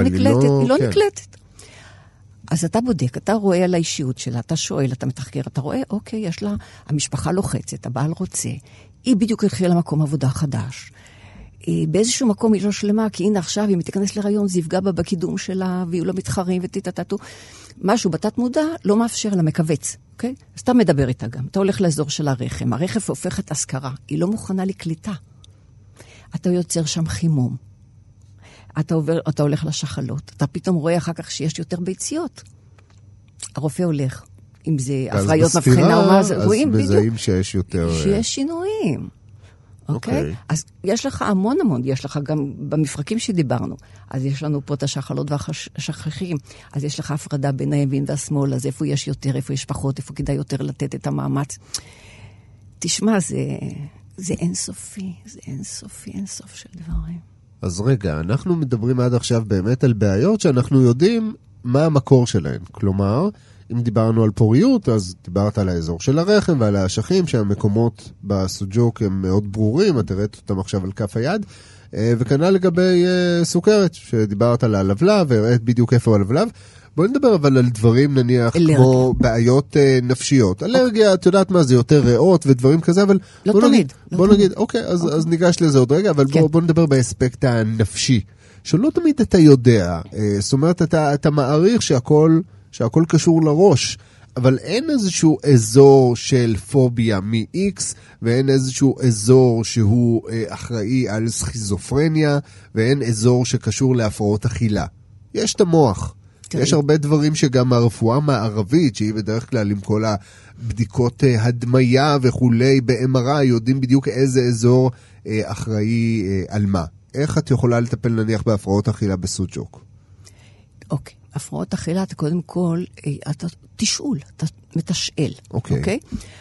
S5: נקלטת. אז אתה בודק, אתה רואה על האישיות שלה, אתה שואל, אתה מתחקר, אתה רואה, אוקיי, יש לה, המשפחה לוחצת, הבעל רוצה, היא בדיוק התחילה למקום עבודה חדש. באיזשהו מקום היא לא שלמה, כי הנה עכשיו, אם היא תיכנס להיריון, זה יפגע בה בקידום שלה, והיא לא מתחרים ותתתתו. משהו בתת מודע לא מאפשר לה, מקווץ, אוקיי? אז אתה מדבר איתה גם, אתה הולך לאזור של הרחם, הרחם הופכת אזכרה, היא לא מוכנה לקליטה. אתה יוצר שם חימום. אתה הולך לשחלות, אתה פתאום רואה אחר כך שיש יותר ביציות. הרופא הולך, אם זה הפריות מבחינה או מה, רואים בדיוק.
S4: אז מזהים שיש יותר...
S5: שיש שינויים. אוקיי? אז יש לך המון, יש לך גם במפרקים שדיברנו, אז יש לנו פה את השחלות והשכחים, אז יש לך הפרדה בין הימין והשמאל, אז איפה יש יותר, איפה יש פחות, איפה כדאי יותר לתת את המאמץ. תשמע, זה אינסופי, זה אינסופי, אינסוף של דברים.
S4: אז רגע, אנחנו מדברים עד עכשיו באמת על בעיות שאנחנו יודעים מה המקור שלהן. כלומר, אם דיברנו על פוריות, אז דיברת על האזור של הרחם ועל האשכים, שהמקומות בסוג'וק הם מאוד ברורים, את הראית אותם עכשיו על כף היד, וכנ"ל לגבי סוכרת, שדיברת על הלבלב, והראית בדיוק איפה הלבלב. בואי נדבר אבל על דברים נניח
S5: אלרגיה.
S4: כמו בעיות נפשיות. אלרגיה, את יודעת מה, זה יותר ריאות ודברים כזה, אבל
S5: לא תמיד.
S4: בוא נגיד, אוקיי, אז ניגש לזה עוד רגע, אבל בוא נדבר באספקט הנפשי, שלא תמיד אתה יודע, זאת אומרת, אתה מעריך שהכל קשור לראש, אבל אין איזשהו אזור של פוביה מ-X, ואין איזשהו אזור שהוא אחראי על סכיזופרניה, ואין אזור שקשור להפרעות אכילה. יש את המוח. יש הרבה דברים שגם הרפואה המערבית, שהיא בדרך כלל עם כל הבדיקות הדמיה וכולי, ב-MRI יודעים בדיוק איזה אזור אחראי על מה. איך את יכולה לטפל נניח בהפרעות אכילה בסוג'וק?
S5: אוקיי. הפרעות אכילה, אתה קודם כל, אתה תשאול, אתה מתשאל.
S4: אוקיי.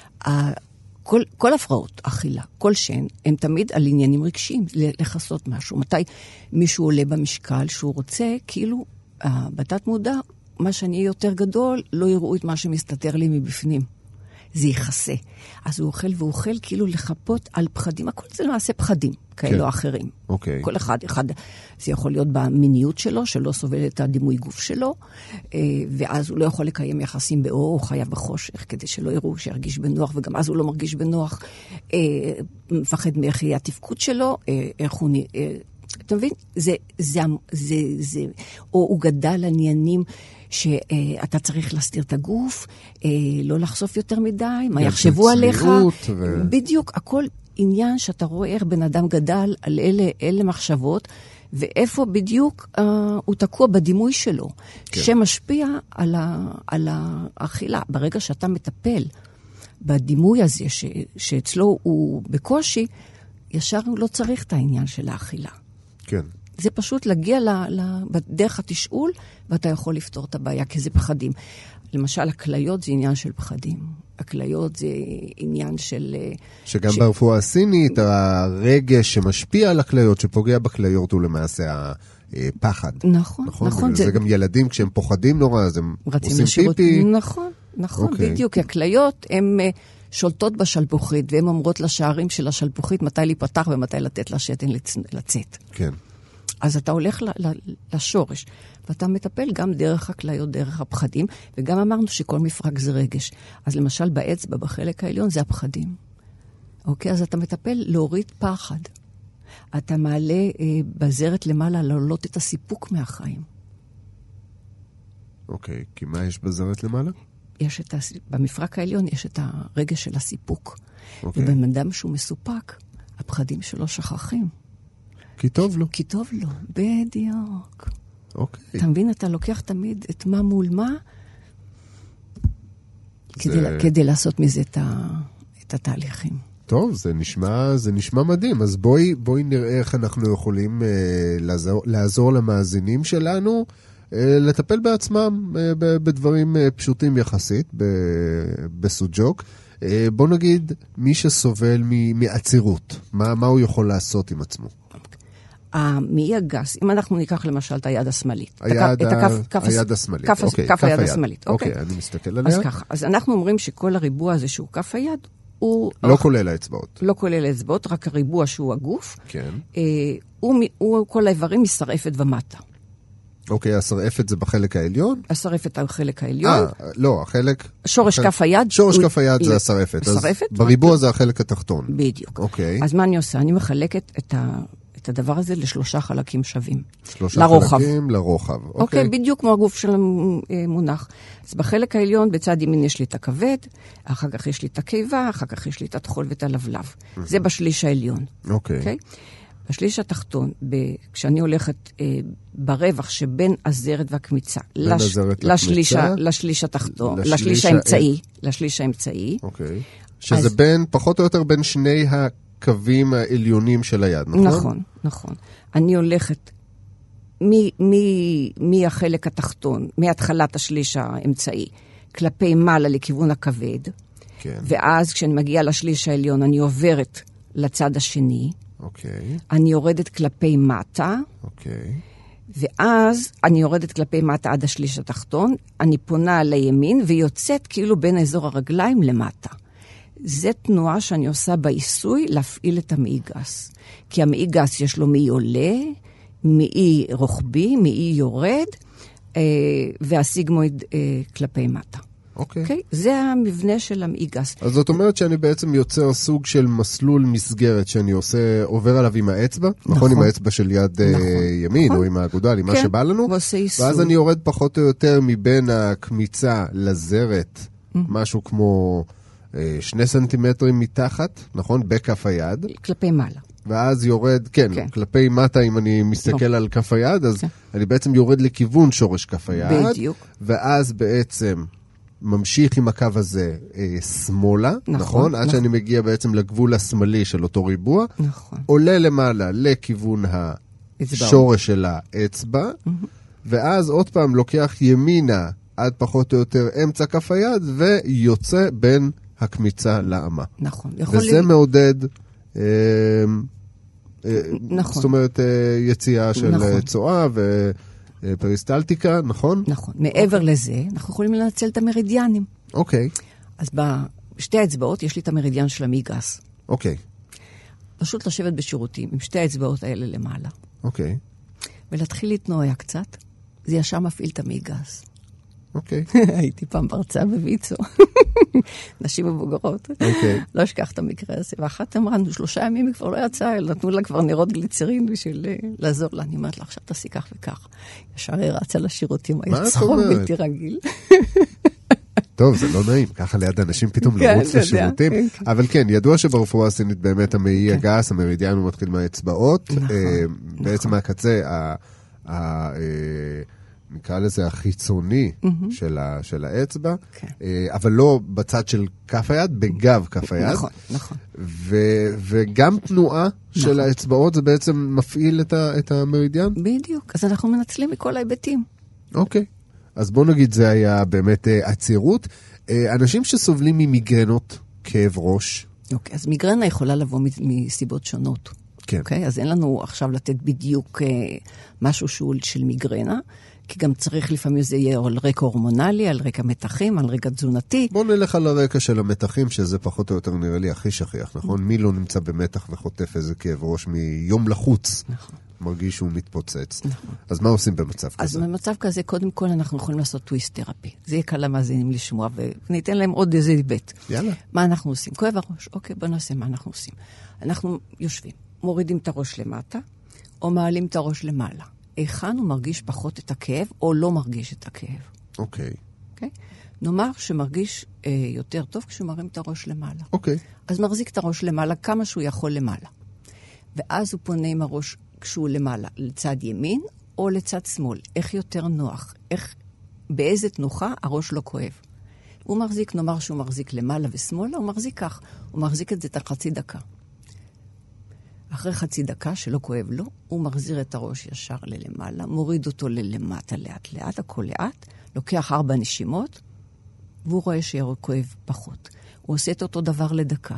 S5: כל הפרעות אכילה, כל שהן, הם תמיד על עניינים רגשיים, לחסות משהו. מתי מישהו עולה במשקל שהוא רוצה, כאילו, בתת מודע, מה שאני יותר גדול, לא יראו את מה שמסתתר לי מבפנים. זה יחסה. אז הוא אוכל כאילו לחפות על פחדים. הכל זה למעשה פחדים, כאלו או אחרים.
S4: אוקיי.
S5: כל אחד, זה יכול להיות במיניות שלו, שלא סובל את הדימוי גוף שלו, ואז הוא לא יכול לקיים יחסים באור, הוא חייב בחושך, כדי שלא יראו שירגיש בנוח, וגם אז הוא לא מרגיש בנוח, מפחד מאיך יהיה התפקוד שלו, איך הוא אתה מבין? או הוא גדל עניינים שאתה צריך להסתיר את הגוף, לא לחשוף יותר מדי, מה יחשבו עליך. בדיוק, הכל עניין שאתה רואה איך בן אדם גדל על אלה מחשבות, ואיפה בדיוק הוא תקוע בדימוי שלו, שמשפיע על האכילה. ברגע שאתה מטפל בדימוי הזה, שאצלו הוא בקושי, ישר לא צריך את העניין של האכילה.
S4: כן.
S5: זה פשוט להגיע בדרך התשאול, ואתה יכול לפתור את הבעיה, כי זה פחדים. למשל, הכליות זה עניין של פחדים. הכליות זה עניין של...
S4: שגם ברפואה הסינית, הרגש שמשפיע על הכליות, שפוגע בכליות, הוא למעשה הפחד.
S5: נכון, נכון.
S4: זה גם ילדים, כשהם פוחדים נורא, אז הם עושים פיפי.
S5: נכון, בדיוק. הכליות הן שולטות בשלפוחית, והן אומרות לשערים של השלפוחית מתי להיפתח ומתי לתת לשתן לצאת. כן. אז אתה הולך לשורש, ואתה מטפל גם דרך הכליות, דרך הפחדים, וגם אמרנו שכל מפרק זה רגש. אז למשל באצבע, בחלק העליון, זה הפחדים. אוקיי? אז אתה מטפל להוריד פחד. אתה מעלה בזרת למעלה, להעלות את הסיפוק מהחיים.
S4: אוקיי, כי מה יש בזרת למעלה?
S5: במפרק העליון יש את הרגש של הסיפוק. ובן אדם שהוא מסופק, הפחדים שלו שכחים.
S4: כי טוב לו.
S5: כי טוב לו, בדיוק.
S4: אוקיי.
S5: אתה מבין, אתה לוקח תמיד את מה מול מה, כדי לעשות מזה את התהליכים.
S4: טוב, זה נשמע מדהים. אז בואי נראה איך אנחנו יכולים לעזור למאזינים שלנו, לטפל בעצמם בדברים פשוטים יחסית, בסוג'וק. בוא נגיד, מי שסובל מעצירות, מה הוא יכול לעשות עם עצמו?
S5: המעי הגס, אם אנחנו ניקח למשל את היד השמאלית.
S4: היד השמאלית.
S5: כף היד השמאלית.
S4: אוקיי, אני מסתכל עליה.
S5: אז ככה, אז אנחנו אומרים שכל הריבוע הזה שהוא כף היד, הוא...
S4: לא כולל האצבעות.
S5: לא כולל האצבעות, רק הריבוע שהוא הגוף.
S4: כן.
S5: כל האיברים משרעפת ומטה.
S4: אוקיי, השרעפת זה בחלק העליון?
S5: השרעפת בחלק העליון.
S4: לא, החלק...
S5: שורש כף היד.
S4: שורש כף היד זה השרעפת.
S5: השרעפת?
S4: בריבוע זה החלק התחתון.
S5: בדיוק.
S4: אוקיי.
S5: אז מה אני עושה? אני מחלקת את הדבר הזה ל3 חלקים שווים.
S4: 3 חלקים לרוחב.
S5: אוקיי, בדיוק כמו הגוף של המונח. אז בחלק העליון, בצד ימין יש לי את הכבד, אחר כך יש לי את הקיבה, אחר כך יש לי את התחול ואת הלבלב. זה בשליש העליון.
S4: אוקיי. בשליש
S5: התחתון, כשאני הולכת ברווח שבין הזרת והקמיצה, לשליש התחתון, לשליש האמצעי.
S4: אוקיי. שזה פחות או יותר בין שני הקווים העליונים של היד, נכון?
S5: נכון. אני הולכת מהחלק התחתון, מהתחלת השליש האמצעי, כלפי מעלה לכיוון הכבד, ואז כשאני מגיעה לשליש העליון, אני עוברת לצד השני, אני יורדת כלפי מטה, ואז אני יורדת כלפי מטה עד השליש התחתון, אני פונה לימין ויוצאת כאילו בין אזור הרגליים למטה. זה תנועה שאני עושה בעיסוי להפעיל את המעי גס. כי המעי גס יש לו מעי עולה, מעי רוחבי, מעי יורד, והסיגמואיד כלפי מטה.
S4: אוקיי.
S5: זה המבנה של המעי גס.
S4: אז זאת אומרת שאני בעצם יוצר סוג של מסלול מסגרת שאני עובר עליו עם האצבע, נכון? עם האצבע של יד ימין, או עם האגודל, עם מה שבא לנו. ואז אני יורד פחות או יותר מבין הקמיצה לזרת, משהו כמו 2 סנטימטרים מתחת, נכון? בכף היד.
S5: כלפי מעלה.
S4: ואז יורד, כן, כלפי מטה, אם אני מסתכל על כף היד, אז אני בעצם יורד לכיוון שורש כף היד.
S5: בדיוק.
S4: ואז בעצם ממשיך עם הקו הזה שמאלה, נכון? עד שאני מגיע בעצם לגבול השמאלי של אותו ריבוע.
S5: נכון.
S4: עולה למעלה לכיוון השורש של האצבע, ואז עוד פעם לוקח ימינה עד פחות או יותר אמצע כף היד, ויוצא בין הקמיצה לאמה.
S5: נכון.
S4: וזה מעודד, זאת אומרת, יציאה של צואה ופריסטלטיקה, נכון?
S5: נכון. מעבר לזה, אנחנו יכולים לנצל את המרידיאנים.
S4: אוקיי.
S5: אז בשתי האצבעות יש לי את המרידיאן של המעי גס.
S4: אוקיי.
S5: פשוט לשבת בשירותים עם שתי האצבעות האלה למעלה.
S4: אוקיי.
S5: ולהתחיל להתנועע קצת, זה ישר מפעיל את המעי גס.
S4: אוקיי.
S5: הייתי פעם בהרצאה בויצו. נשים מבוגרות.
S4: אוקיי.
S5: לא אשכח את המקרה הזה. ואחת אמרה, 3 ימים היא כבר לא יצאה, נתנו לה כבר נרות גליצרין בשביל לעזור לה. אני אומרת לה, עכשיו תעשי כך וכך. ישר היא רצה לשירותים, היה צחוק בלתי רגיל.
S4: טוב, זה לא נעים, ככה ליד אנשים פתאום לרוץ לשירותים. אבל כן, ידוע שברפואה הסינית באמת המעי הגס, המרידיאן הוא מתחיל מהאצבעות. בעצם מהקצה, נקרא לזה החיצוני של האצבע, אבל לא בצד של כף היד, בגב כף היד.
S5: נכון, נכון.
S4: וגם תנועה של האצבעות זה בעצם מפעיל את המרידיאן?
S5: בדיוק, אז אנחנו מנצלים מכל ההיבטים.
S4: אוקיי. אז בוא נגיד, זה היה באמת עצירות. אנשים שסובלים ממיגרנות, כאב ראש.
S5: אוקיי, אז מיגרנה יכולה לבוא מסיבות שונות.
S4: כן.
S5: אוקיי, אז אין לנו עכשיו לתת בדיוק משהו שהוא של מיגרנה, כי גם צריך לפעמים זה יהיה על רקע הורמונלי, על רקע מתחים, על רקע תזונתי.
S4: בוא נלך על הרקע של המתחים, שזה פחות או יותר נראה לי הכי שכיח, נכון? מי לא נמצא במתח וחוטף איזה כאב ראש מיום לחוץ? נכון. מרגיש שהוא מתפוצץ. אז מה עושים במצב כזה?
S5: אז במצב כזה, קודם כל אנחנו יכולים לעשות טוויסט תרפי. זה יהיה קל למאזינים לשמוע, וניתן להם עוד איזה היבט.
S4: יאללה.
S5: מה אנחנו עושים? כואב הראש. אוקיי, בוא נעשה מה אנחנו עושים. אנחנו יושבים, מורידים את הראש למטה, או מעלים את הראש למעלה. היכן הוא מרגיש פחות את הכאב, או לא מרגיש את הכאב.
S4: אוקיי.
S5: אוקיי? נאמר שמרגיש יותר טוב כשהוא מרים את הראש למעלה.
S4: אוקיי.
S5: אז מחזיק את הראש למעלה כמה שהוא יכול למעלה. ואז הוא פונה עם הראש כשהוא למעלה, לצד ימין או לצד שמאל. איך יותר נוח? באיזה תנוחה הראש לא כואב. הוא מחזיק, נאמר שהוא מחזיק למעלה ושמאלה, הוא מחזיק כך. הוא מחזיק את זה את חצי דקה. אחרי חצי דקה שלא כואב לו, הוא מחזיר את הראש ישר ללמעלה, מוריד אותו ללמטה לאט לאט, הכל לאט, לוקח 4 נשימות, והוא רואה שכואב פחות. הוא עושה את אותו דבר לדקה.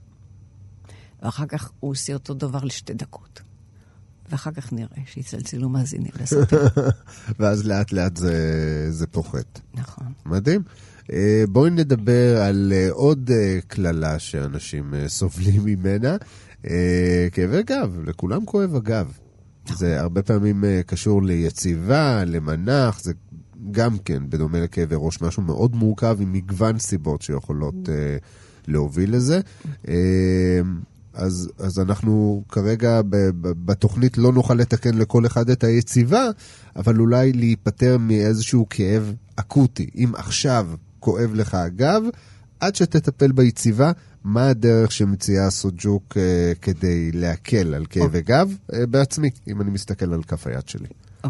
S5: ואחר כך הוא עושה אותו דבר ל2 דקות. ואחר כך נראה שיצלצלו מאזינים לסרטים.
S4: ואז לאט לאט זה פוחת.
S5: נכון.
S4: מדהים. בואי נדבר על עוד כללה שאנשים סובלים ממנה. כאבי גב, לכולם כואב הגב. זה הרבה פעמים קשור ליציבה, למנח, זה גם כן, בדומה לכאבי ראש, משהו מאוד מורכב עם מגוון סיבות שיכולות להוביל לזה. אז אנחנו כרגע בתוכנית לא נוכל לתקן לכל אחד את היציבה, אבל אולי להיפטר מאיזשהו כאב אקוטי. אם עכשיו כואב לך הגב, עד שתטפל ביציבה, מה הדרך שמציעה סוג'וק כדי להקל על כאבי גב? בעצמי, אם אני מסתכל על כף היד שלי.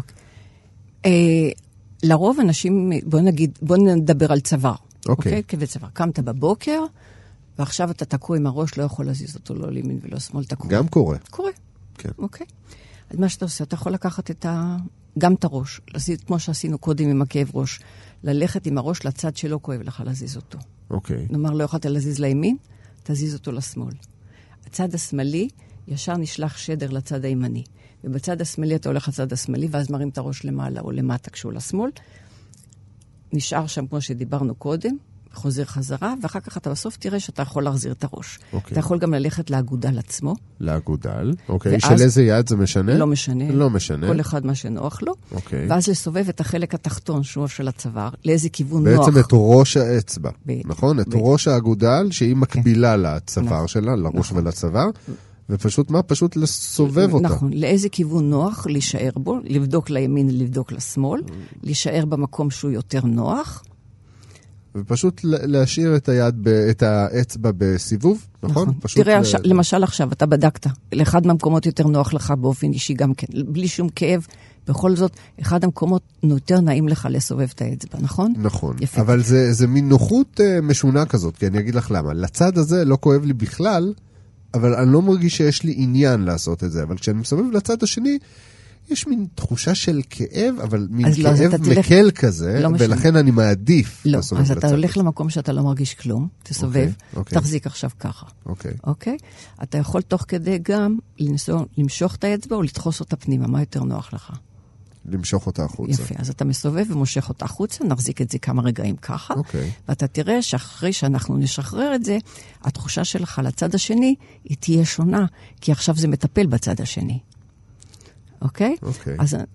S5: לרוב אנשים, בוא נדבר על צוואר.
S4: אוקיי.
S5: כאבי צוואר. קמת בבוקר, ועכשיו אתה תקוע עם הראש, לא יכול להזיז אותו לא לימין ולא שמאל, תקוע.
S4: גם קורה.
S5: קורה.
S4: כן.
S5: אוקיי. אז מה שאתה עושה, אתה יכול לקחת גם את הראש, כמו שעשינו קודם עם הכאב ראש, ללכת עם הראש לצד שלא כואב לך להזיז אותו.
S4: אוקיי.
S5: נאמר, לא יכולת להזיז לימין, תזיז אותו לשמאל. הצד השמאלי, ישר נשלח שדר לצד הימני. ובצד השמאלי אתה הולך לצד השמאלי, ואז מרים את הראש למעלה או למטה כשהוא לשמאל. נשאר שם כמו שדיברנו קודם, חוזר חזרה, ואחר כך אתה בסוף תראה שאתה יכול להחזיר את הראש.
S4: אוקיי.
S5: אתה יכול גם ללכת לאגודל עצמו.
S4: לאגודל, אוקיי. של איזה יד זה משנה?
S5: לא משנה.
S4: לא משנה.
S5: כל אחד מה שנוח לו.
S4: אוקיי.
S5: ואז לסובב את החלק התחתון, שהוא של הצוואר, לאיזה כיוון נוח.
S4: בעצם את ראש האצבע, נכון? את ראש האגודל, שהיא מקבילה לצוואר שלה, לראש ולצוואר, ופשוט מה? פשוט לסובב אותה.
S5: נכון, לאיזה כיוון נוח להישאר בו, לבדוק לימין, לבדוק לשמאל, להישאר במקום שהוא יותר נוח.
S4: ופשוט להשאיר את היד, את האצבע בסיבוב, נכון?
S5: תראה, למשל עכשיו, אתה בדקת, לאחד מהמקומות יותר נוח לך באופן אישי גם כן, בלי שום כאב, בכל זאת, אחד המקומות יותר נעים לך לסובב את האצבע, נכון?
S4: נכון, אבל זה מין נוחות משונה כזאת, כי אני אגיד לך למה, לצד הזה לא כואב לי בכלל, אבל אני לא מרגיש שיש לי עניין לעשות את זה, אבל כשאני מסובב לצד השני, יש מין תחושה של כאב, אבל מין כאב מקל כזה, ולכן אני מעדיף.
S5: לא, אז אתה הולך למקום שאתה לא מרגיש כלום, תסובב, תחזיק עכשיו ככה. אוקיי? אתה יכול תוך כדי גם למשוך את האצבע או לדחוס אותה פנימה, מה יותר נוח לך?
S4: למשוך אותה החוצה.
S5: יפה, אז אתה מסובב ומושך אותה החוצה, נחזיק את זה כמה רגעים ככה, ואתה תראה שאחרי שאנחנו נשחרר את זה, התחושה שלך לצד השני היא תהיה שונה, כי עכשיו זה מטפל בצד השני. אוקיי? אז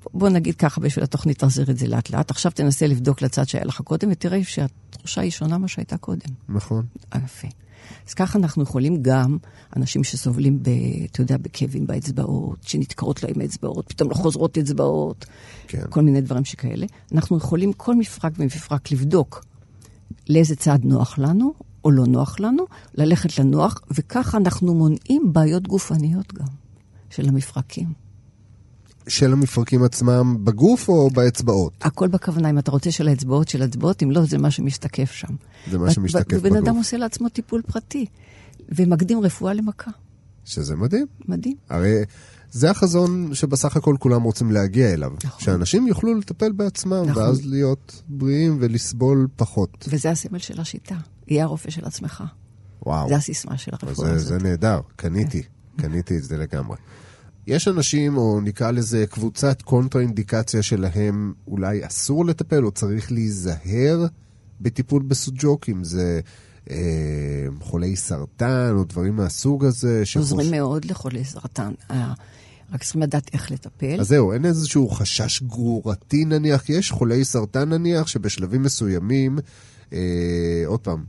S5: בוא נגיד ככה, בשביל התוכנית תחזיר את זה לאט לאט. עכשיו תנסה לבדוק לצד שהיה לך קודם, ותראה שהתחושה היא שונה מה שהייתה קודם.
S4: נכון.
S5: יפה. אז ככה אנחנו יכולים גם, אנשים שסובלים, אתה יודע, בכאבים באצבעות, שנתקעות להם אצבעות, פתאום לא חוזרות אצבעות,
S4: כן.
S5: כל מיני דברים שכאלה. אנחנו יכולים כל מפרק ומפרק לבדוק לאיזה צד נוח לנו, או לא נוח לנו, ללכת לנוח, וככה אנחנו מונעים בעיות גופניות גם, של המפרקים.
S4: של המפרקים עצמם בגוף או באצבעות?
S5: הכל בכוונה, אם אתה רוצה של האצבעות, אם לא, זה מה שמשתקף שם.
S4: זה מה שמשתקף בגוף.
S5: ובן אדם עושה לעצמו טיפול פרטי, ומקדים רפואה למכה.
S4: שזה מדהים.
S5: מדהים.
S4: הרי זה החזון שבסך הכל כולם רוצים להגיע אליו. נכון. שאנשים יוכלו לטפל בעצמם, נכון. ואז להיות בריאים ולסבול פחות.
S5: וזה הסמל של השיטה. יהיה הרופא של עצמך.
S4: וואו.
S5: זה הסיסמה של הרפואה הזאת.
S4: זה נהדר. קניתי את זה לגמרי. יש אנשים, או נקרא לזה קבוצת קונטרה-אינדיקציה שלהם, אולי אסור לטפל, או צריך להיזהר בטיפול בסוג'וק, אם זה חולי סרטן, או דברים מהסוג הזה.
S5: עוזרים מאוד לחולי סרטן. רק צריכים לדעת איך לטפל. אז
S4: זהו, אין איזשהו חשש גרורתי נניח, יש חולי סרטן נניח, שבשלבים מסוימים, עוד פעם,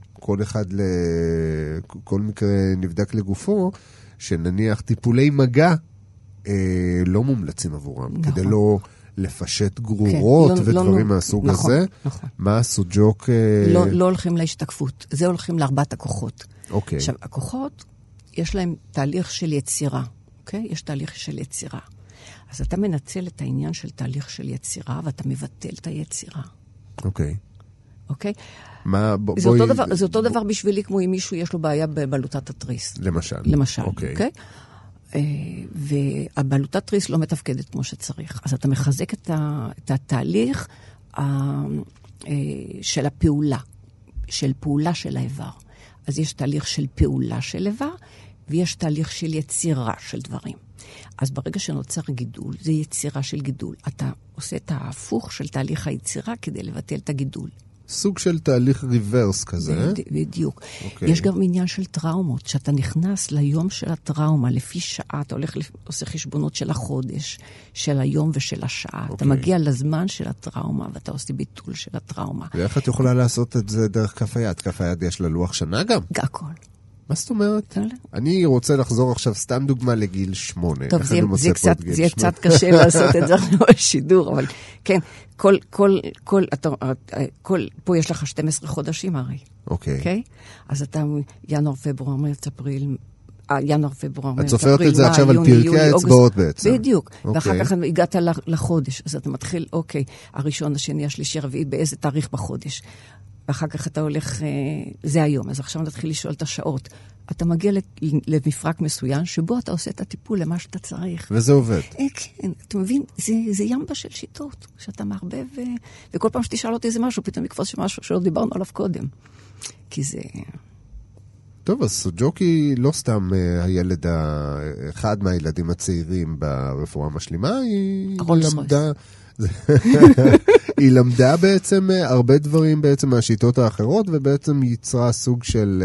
S4: כל מקרה נבדק לגופו, שנניח טיפולי מגע, לא מומלצים עבורם, נכון. כדי לא לפשט גרורות, כן, ודברים מהסוג נכון, הזה. נכון. מה הסוג'וק?
S5: לא הולכים להשתקפות, זה הולכים לארבעת הכוחות.
S4: אוקיי.
S5: עכשיו, הכוחות, יש להם תהליך של יצירה, אוקיי? יש תהליך של יצירה. אז אתה מנצל את העניין של תהליך של יצירה, ואתה מבטל את היצירה.
S4: אוקיי.
S5: אוקיי?
S4: זה
S5: אותו דבר בשבילי, כמו אם מישהו יש לו בעיה בבלוטת התריס.
S4: למשל.
S5: אוקיי? והבלוטת תריס לא מתפקדת כמו שצריך. אז אתה מחזק את התהליך של הפעולה, של פעולה של האיבר. אז יש תהליך של פעולה של איבר, ויש תהליך של יצירה של דברים. אז ברגע שנוצר גידול, זה יצירה של גידול. אתה עושה את ההפוך של תהליך היצירה כדי לבטל את הגידול.
S4: סוג של תהליך ריברס כזה.
S5: בדיוק. יש גם עניין של טראומות, שאתה נכנס ליום של הטראומה, לפי שעה, אתה עושה חשבונות של החודש, של היום ושל השעה. אתה מגיע לזמן של הטראומה, ואתה עושה ביטול של הטראומה.
S4: ואיך את יכולה לעשות את זה דרך כף היד? כף היד יש לה לוח שנה גם?
S5: הכל.
S4: מה זאת אומרת? אני רוצה לחזור עכשיו, סתם דוגמה לגיל 8.
S5: טוב, זה יהיה קצת קשה לעשות את זה בשידור, אבל כן, פה יש לך 12 חודשים הרי.
S4: אוקיי.
S5: אז אתה ינואר, פברואר, מרץ, אפריל, ינואר, פברואר, מרץ,
S4: את סופרת את זה עכשיו על פרקי האצבעות בעצם.
S5: בדיוק, ואחר כך הגעת לחודש, אז אתה מתחיל, אוקיי, הראשון, השני, השלישי, הרביעי, באיזה תאריך בחודש. ואחר כך אתה הולך, זה היום, אז עכשיו נתחיל לשאול את השעות. אתה מגיע למפרק מסוים, שבו אתה עושה את הטיפול למה שאתה צריך.
S4: וזה עובד.
S5: כן, אתה מבין, זה ימבה של שיטות, שאתה מערבב, וכל פעם שתשאל אותי איזה משהו, פתאום יקפוץ שמשהו שלא דיברנו עליו קודם. כי זה...
S4: טוב, אז סוג'וקי לא סתם הילד, אחד מהילדים הצעירים ברפואה המשלימה, היא למדה... היא למדה בעצם הרבה דברים בעצם מהשיטות האחרות, ובעצם יצרה סוג של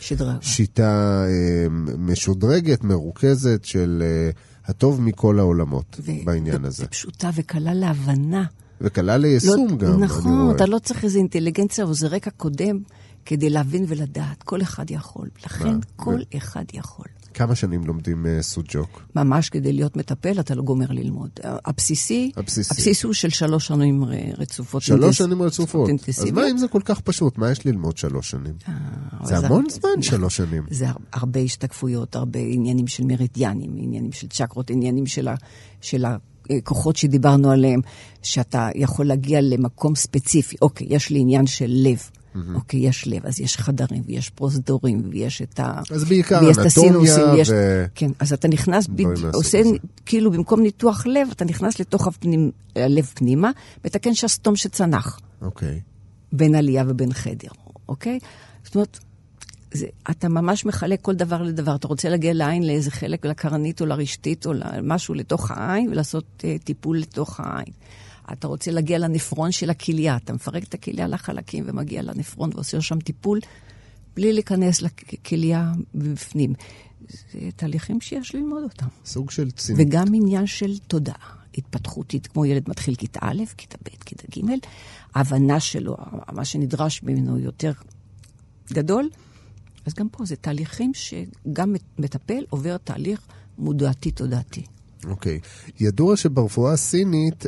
S4: שיטה משודרגת, מרוכזת, של הטוב מכל העולמות בעניין הזה.
S5: פשוטה וקלה להבנה.
S4: וקלה ליישום גם.
S5: נכון, אתה לא צריך איזו אינטליגנציה או זה רקע קודם כדי להבין ולדעת. כל אחד יכול. לכן כל אחד יכול.
S4: כמה שנים לומדים סוג'וק?
S5: ממש כדי להיות מטפל, אתה לא גומר ללמוד. הבסיסי הוא של 3 שנים רצופות.
S4: 3 שנים רצופות. אז מה אם זה כל כך פשוט? מה יש ללמוד 3 שנים? זה המון זמן 3 שנים.
S5: זה הרבה השתקפויות, הרבה עניינים של מרידיאנים, עניינים של צ'קרות, עניינים של הכוחות שדיברנו עליהם, שאתה יכול להגיע למקום ספציפי. אוקיי, יש לי עניין של לב. אוקיי, יש לב, אז יש חדרים, ויש פרוזדורים, ויש את
S4: אז בעיקר אנטומיה
S5: כן, אז אתה נכנס, עושה כאילו במקום ניתוח לב, אתה נכנס לתוך הלב פנימה, מתקן שסתום שצנח.
S4: אוקיי.
S5: בין עלייה ובין חדר, אוקיי? זאת אומרת, אתה ממש מחלק כל דבר לדבר. אתה רוצה להגיע לעין לאיזה חלק, לקרנית או לרשתית, או משהו לתוך העין, ולעשות טיפול לתוך העין. אתה רוצה להגיע לנפרון של הכליה, אתה מפרק את הכליה לחלקים ומגיע לנפרון ועושה שם טיפול, בלי להיכנס לכליה בפנים. זה תהליכים שיש ללמוד אותם.
S4: סוג של צינית.
S5: וגם עניין של תודעה. התפתחותית, כמו ילד מתחיל כיתה א', כיתה ב', כיתה ג', ההבנה שלו, מה שנדרש ממנו יותר גדול, אז גם פה זה תהליכים שגם מטפל עובר תהליך מודעתי-תודעתי.
S4: אוקיי. ידוע שברפואה הסינית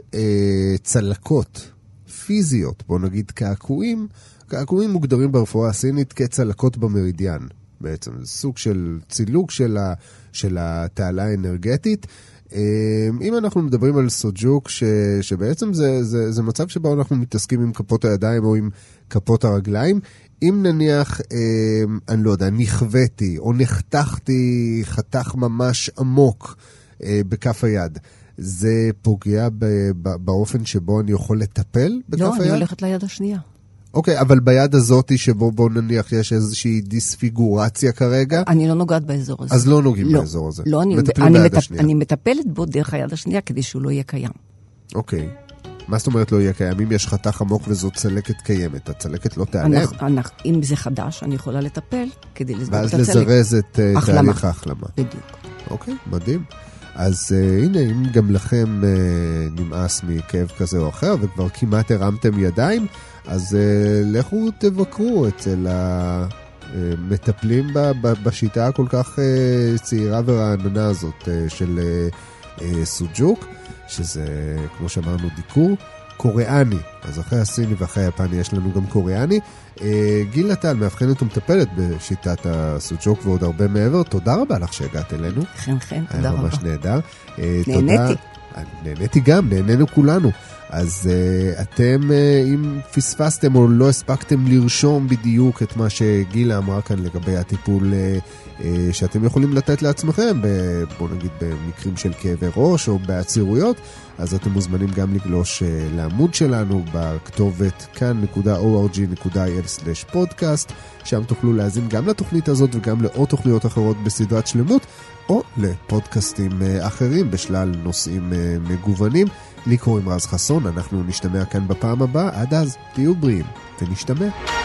S4: צלקות פיזיות, בוא נגיד קעקועים מוגדרים ברפואה הסינית כצלקות במרידיאן. בעצם זה סוג של צילוק של התעלה האנרגטית. אם אנחנו מדברים על סוג'וק, שבעצם זה מצב שבו אנחנו מתעסקים עם כפות הידיים או עם כפות הרגליים, אם נניח, אני לא יודע, נכוויתי או נחתכתי חתך ממש עמוק בכף היד, זה פוגע באופן שבו אני יכול לטפל בכף היד?
S5: לא, אני הולכת ליד השנייה.
S4: אוקיי, אבל ביד הזאת שבו בוא נניח יש איזושהי דיספיגורציה כרגע?
S5: אני לא נוגעת באזור הזה.
S4: אז לא נוגעים באזור הזה.
S5: לא, אני מטפלת בו דרך היד השנייה כדי שהוא לא יהיה קיים.
S4: אוקיי. מה זאת אומרת לא יהיה קיים? אם יש חתך עמוק וזו צלקת קיימת, הצלקת לא תיעלם.
S5: אם זה חדש, אני יכולה לטפל כדי לסגור את הצלקת.
S4: ואז לזרז את תהליך ההחלמה.
S5: בדיוק.
S4: אוקיי, מדהים. אז הנה, אם גם לכם נמאס מכאב כזה או אחר, וכבר כמעט הרמתם ידיים, אז לכו תבקרו אצל המטפלים בשיטה הכל כך צעירה ורעננה הזאת של סוג'וק, שזה, כמו שאמרנו, דיקור קוריאני. אז אחרי הסיני ואחרי היפני יש לנו גם קוריאני. גיל נטל, מאבחנת ומטפלת בשיטת הסוג'וק ועוד הרבה מעבר. תודה רבה לך שהגעת אלינו.
S5: כן, תודה רבה.
S4: היה ממש נהדר.
S5: נהניתי.
S4: נהניתי גם, נהנינו כולנו. אז אתם, אם פספסתם או לא הספקתם לרשום בדיוק את מה שגילה אמרה כאן לגבי הטיפול שאתם יכולים לתת לעצמכם, בוא נגיד במקרים של כאבי ראש או בעצירויות, אז אתם מוזמנים גם לגלוש לעמוד שלנו בכתובת כאן.org.il/podcast, שם תוכלו להזין גם לתוכנית הזאת וגם לעוד תוכניות אחרות בסדרת שלמות, או לפודקאסטים אחרים בשלל נושאים מגוונים. לי קוראים רז חסון, אנחנו נשתמע כאן בפעם הבאה, עד אז תהיו בריאים ונשתמע.